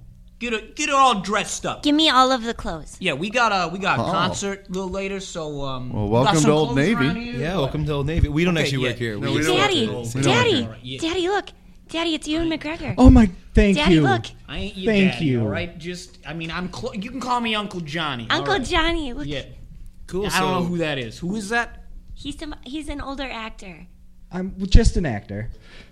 get her all dressed up. Give me all of the clothes. Yeah, we got a concert a little later, so Well, we got welcome some to Old clothes Navy. around here. Yeah, welcome to Old Navy. We don't actually work here. No, we don't. Daddy, We don't Daddy, work here. Daddy, look. Daddy, it's Ewan McGregor. Oh my! Thank Daddy, you. look. I ain't your Thank daddy, you. all right? You can call me Uncle Johnny. all Uncle right? Johnny, look. Yeah. Cool. I don't know who that is. Who is that? He's an older actor. I'm just an actor.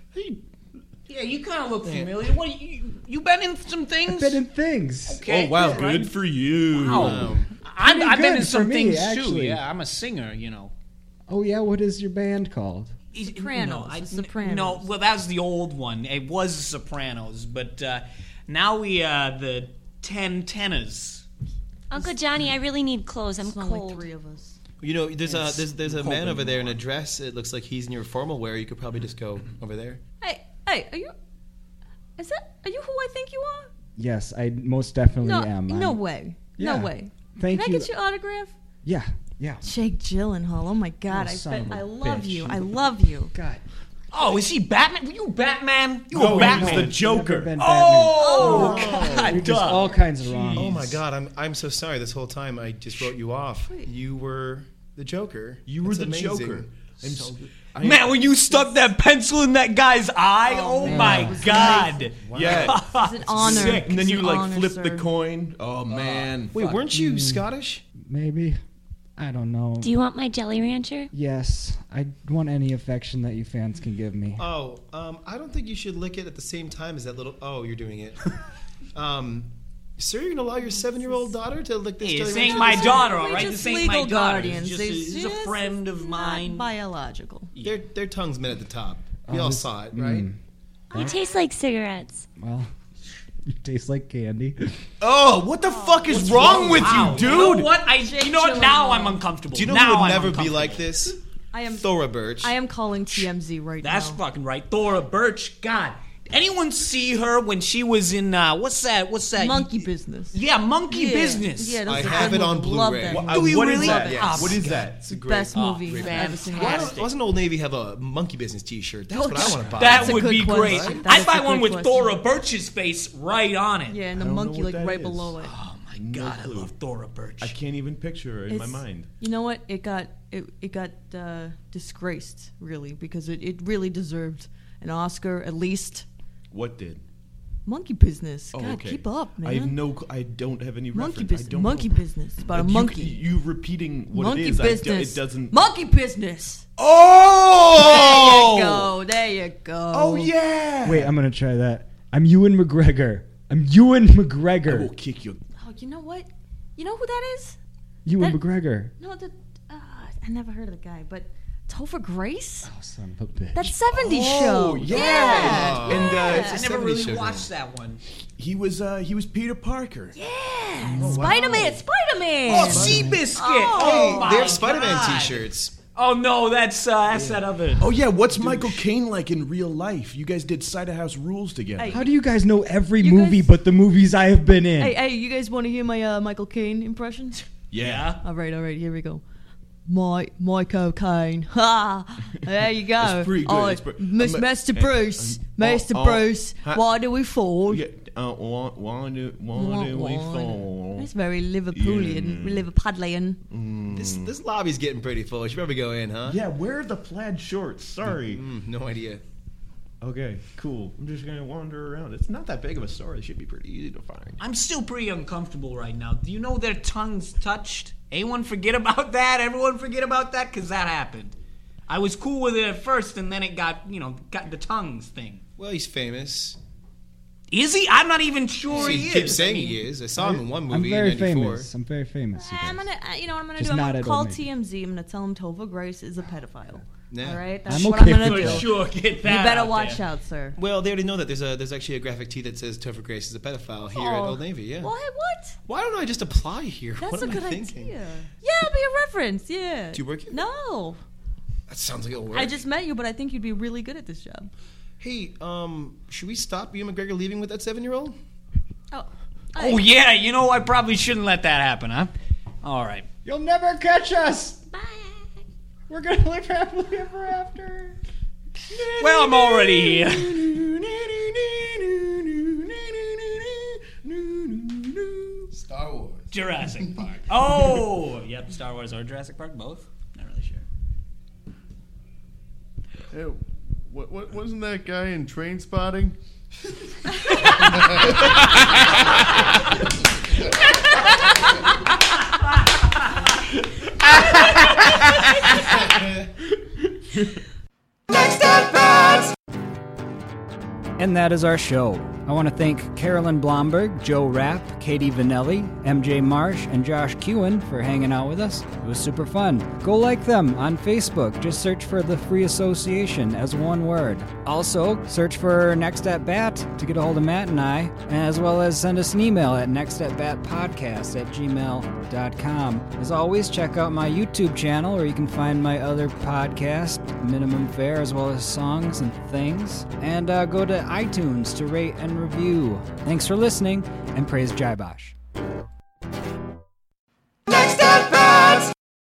Yeah, you kind of look familiar. What you been in some things? I've been in things. Okay. Oh wow, yeah, good for you. Wow. I've been in good some for me, things too. actually. Yeah, I'm a singer. Oh yeah, what is your band called? Sopranos. The Sopranos. No, well, that was the old one. It was Sopranos, but now we the Tenors. Uncle Johnny, I really need clothes. I'm Smell cold. like three of us. There's a man over there in a dress. It looks like he's in your formal wear. You could probably just go over there. Hey, are you? Are you who I think you are? Yes, I most definitely No, am. no I'm- way. Yeah. No way. Thank Can you. I get your autograph? Yeah, yeah. Jake Gyllenhaal. Oh my God! Oh, son of a I love bitch. you. I love you. God. Oh, is he Batman? Were you Batman? You No, were he Batman. was the Joker. Never been Oh, Batman. God, You're just duh. all kinds of wrong. Oh my God, I'm so sorry. This whole time I just wrote you off. You were the Joker. You were That's the amazing. Joker. Man, when you stuck that pencil in that guy's eye, oh my God. Yeah. It's an honor. Sick. And then It's you an like honor, flip the sir. coin. Oh man. Wait, weren't you Scottish? Maybe. I don't know. Do you want my Jelly Rancher? Yes, I want any affection that you fans can give me. Oh, I don't think you should lick it at the same time as that little. Oh, you're doing it. Sir, you're gonna allow your 7-year-old daughter to lick this? Hey, Jelly this ain't Rancher? my daughter, all We're right? just This ain't my legal daughter. guardians. This is a friend of mine. Not biological. Their tongues met at the top. We all saw it, right? You taste like cigarettes. Well, you taste like candy. Oh, what the fuck is wrong with Wow. you, dude? You know what? Now I'm uncomfortable. Do you know now who would I'm never be uncomfortable. like this? I am Thora Birch. I am calling TMZ right That's now. fucking right. Thora Birch. God. Anyone see her when she was in what's that? Monkey Business. Yeah, Monkey Business. Yeah, I that's a have good it on movie. Blu-ray. Love that movie. Do you what really? is that? Yes. What is that? It's the best movie I've ever seen. Doesn't Old Navy have a Monkey Business T-shirt? That's what I want to buy. That That's a would good be great. question. That I'd is buy a one good with question. Thora Birch's face right on it. Yeah, and the I don't know monkey what like that right is. below it. Oh my God, I love Thora Birch. I can't even picture her in my It's- mind. You know what? It got disgraced really because it really deserved an Oscar at least. What did? Monkey Business. Oh, God, okay. keep up, man. I have no. I don't have any Monkey reference. Business. I don't Monkey know. Business. About a You- monkey. You repeating what Monkey it is? Business. It doesn't. Monkey Business. Oh! There you go. Oh yeah! Wait, I'm gonna try that. I'm Ewan McGregor. I'm Ewan I McGregor. will kick you. Oh, you know what? You know who that is? Ewan that- McGregor. No, I never heard of the guy, but Topher Grace? Oh, son of a bitch. That 70s Oh, show. yeah. And I never 70s really show. watched that one. he was Peter Parker. Yeah. Spider-Man. Spider-Man. Oh, Seabiscuit. Oh, my They have Spider-Man God. T-shirts. Oh no, that's that other. Oh yeah, what's Michael Caine like in real life? You guys did Cider House Rules together. Hey. How do you guys know every You movie guys- but the movies I have been in? Hey, you guys want to hear my Michael Caine impressions? Yeah. All right, here we go. Michael Caine. Ha! There you go. That's pretty good. That's pretty- Mr. Bruce. Mr. Bruce. huh? Why do we fall? Yeah, why do we fall? That's very Liverpoolian, Liverpudlian. This lobby's getting pretty full. We should probably go in, huh? Yeah, where are the plaid shorts? Sorry. No idea. Okay, cool. I'm just gonna wander around. It's not that big of a store. It should be pretty easy to find. I'm still pretty uncomfortable right now. Do you know their tongues touched? Anyone forget about that? Everyone forget about that? Because that happened. I was cool with it at first, and then it got the tongues thing. Well, he's famous. Is he? I'm not even sure he he is. keeps saying I mean, he is. I saw him in one I'm movie very in '94. famous. I'm very famous. You I'm guys. gonna, you know what I'm gonna Just do? I'm not gonna at call Old Navy. TMZ. I'm gonna tell him Topher Grace is a pedophile. Yeah. All right, that's I'm what okay I'm gonna with do. For sure, get that. You better out watch there. out, sir. Well, they already know that there's actually a graphic tee that says Topher Grace is a pedophile here at Oh. Old Navy. Yeah. Well, hey, what? Why don't I just apply here? That's what a am good I thinking? idea. Yeah, it'll be a reference. Yeah. Do you work here? No, That sounds like it'll work. I just met you, but I think you'd be really good at this job. Hey, should we stop Ewan McGregor leaving with that 7-year-old? Oh. Oh yeah, you know I probably shouldn't let that happen, huh? All right. You'll never catch us. Bye. We're gonna live happily ever after. Well, I'm already here. Star Wars. Jurassic Park. Oh, yep, Star Wars or Jurassic Park, both. Not really sure. Hey, what wasn't that guy in Train Spotting? And that is our show. I want to thank Carolyn Blomberg, Joe Rapp, Katie Vanelli, MJ Marsh, and Josh Kewen for hanging out with us. It was super fun. Go like them on Facebook. Just search for The Free Association as one word. Also, search for Next at Bat to get a hold of Matt and I, as well as send us an email at nextatbatpodcast@gmail.com. As always, check out my YouTube channel where you can find my other podcast, Minimum Fare, as well as songs and things. And go to iTunes to rate and review. Thanks for listening, and praise Jaibosh. Next at Bat.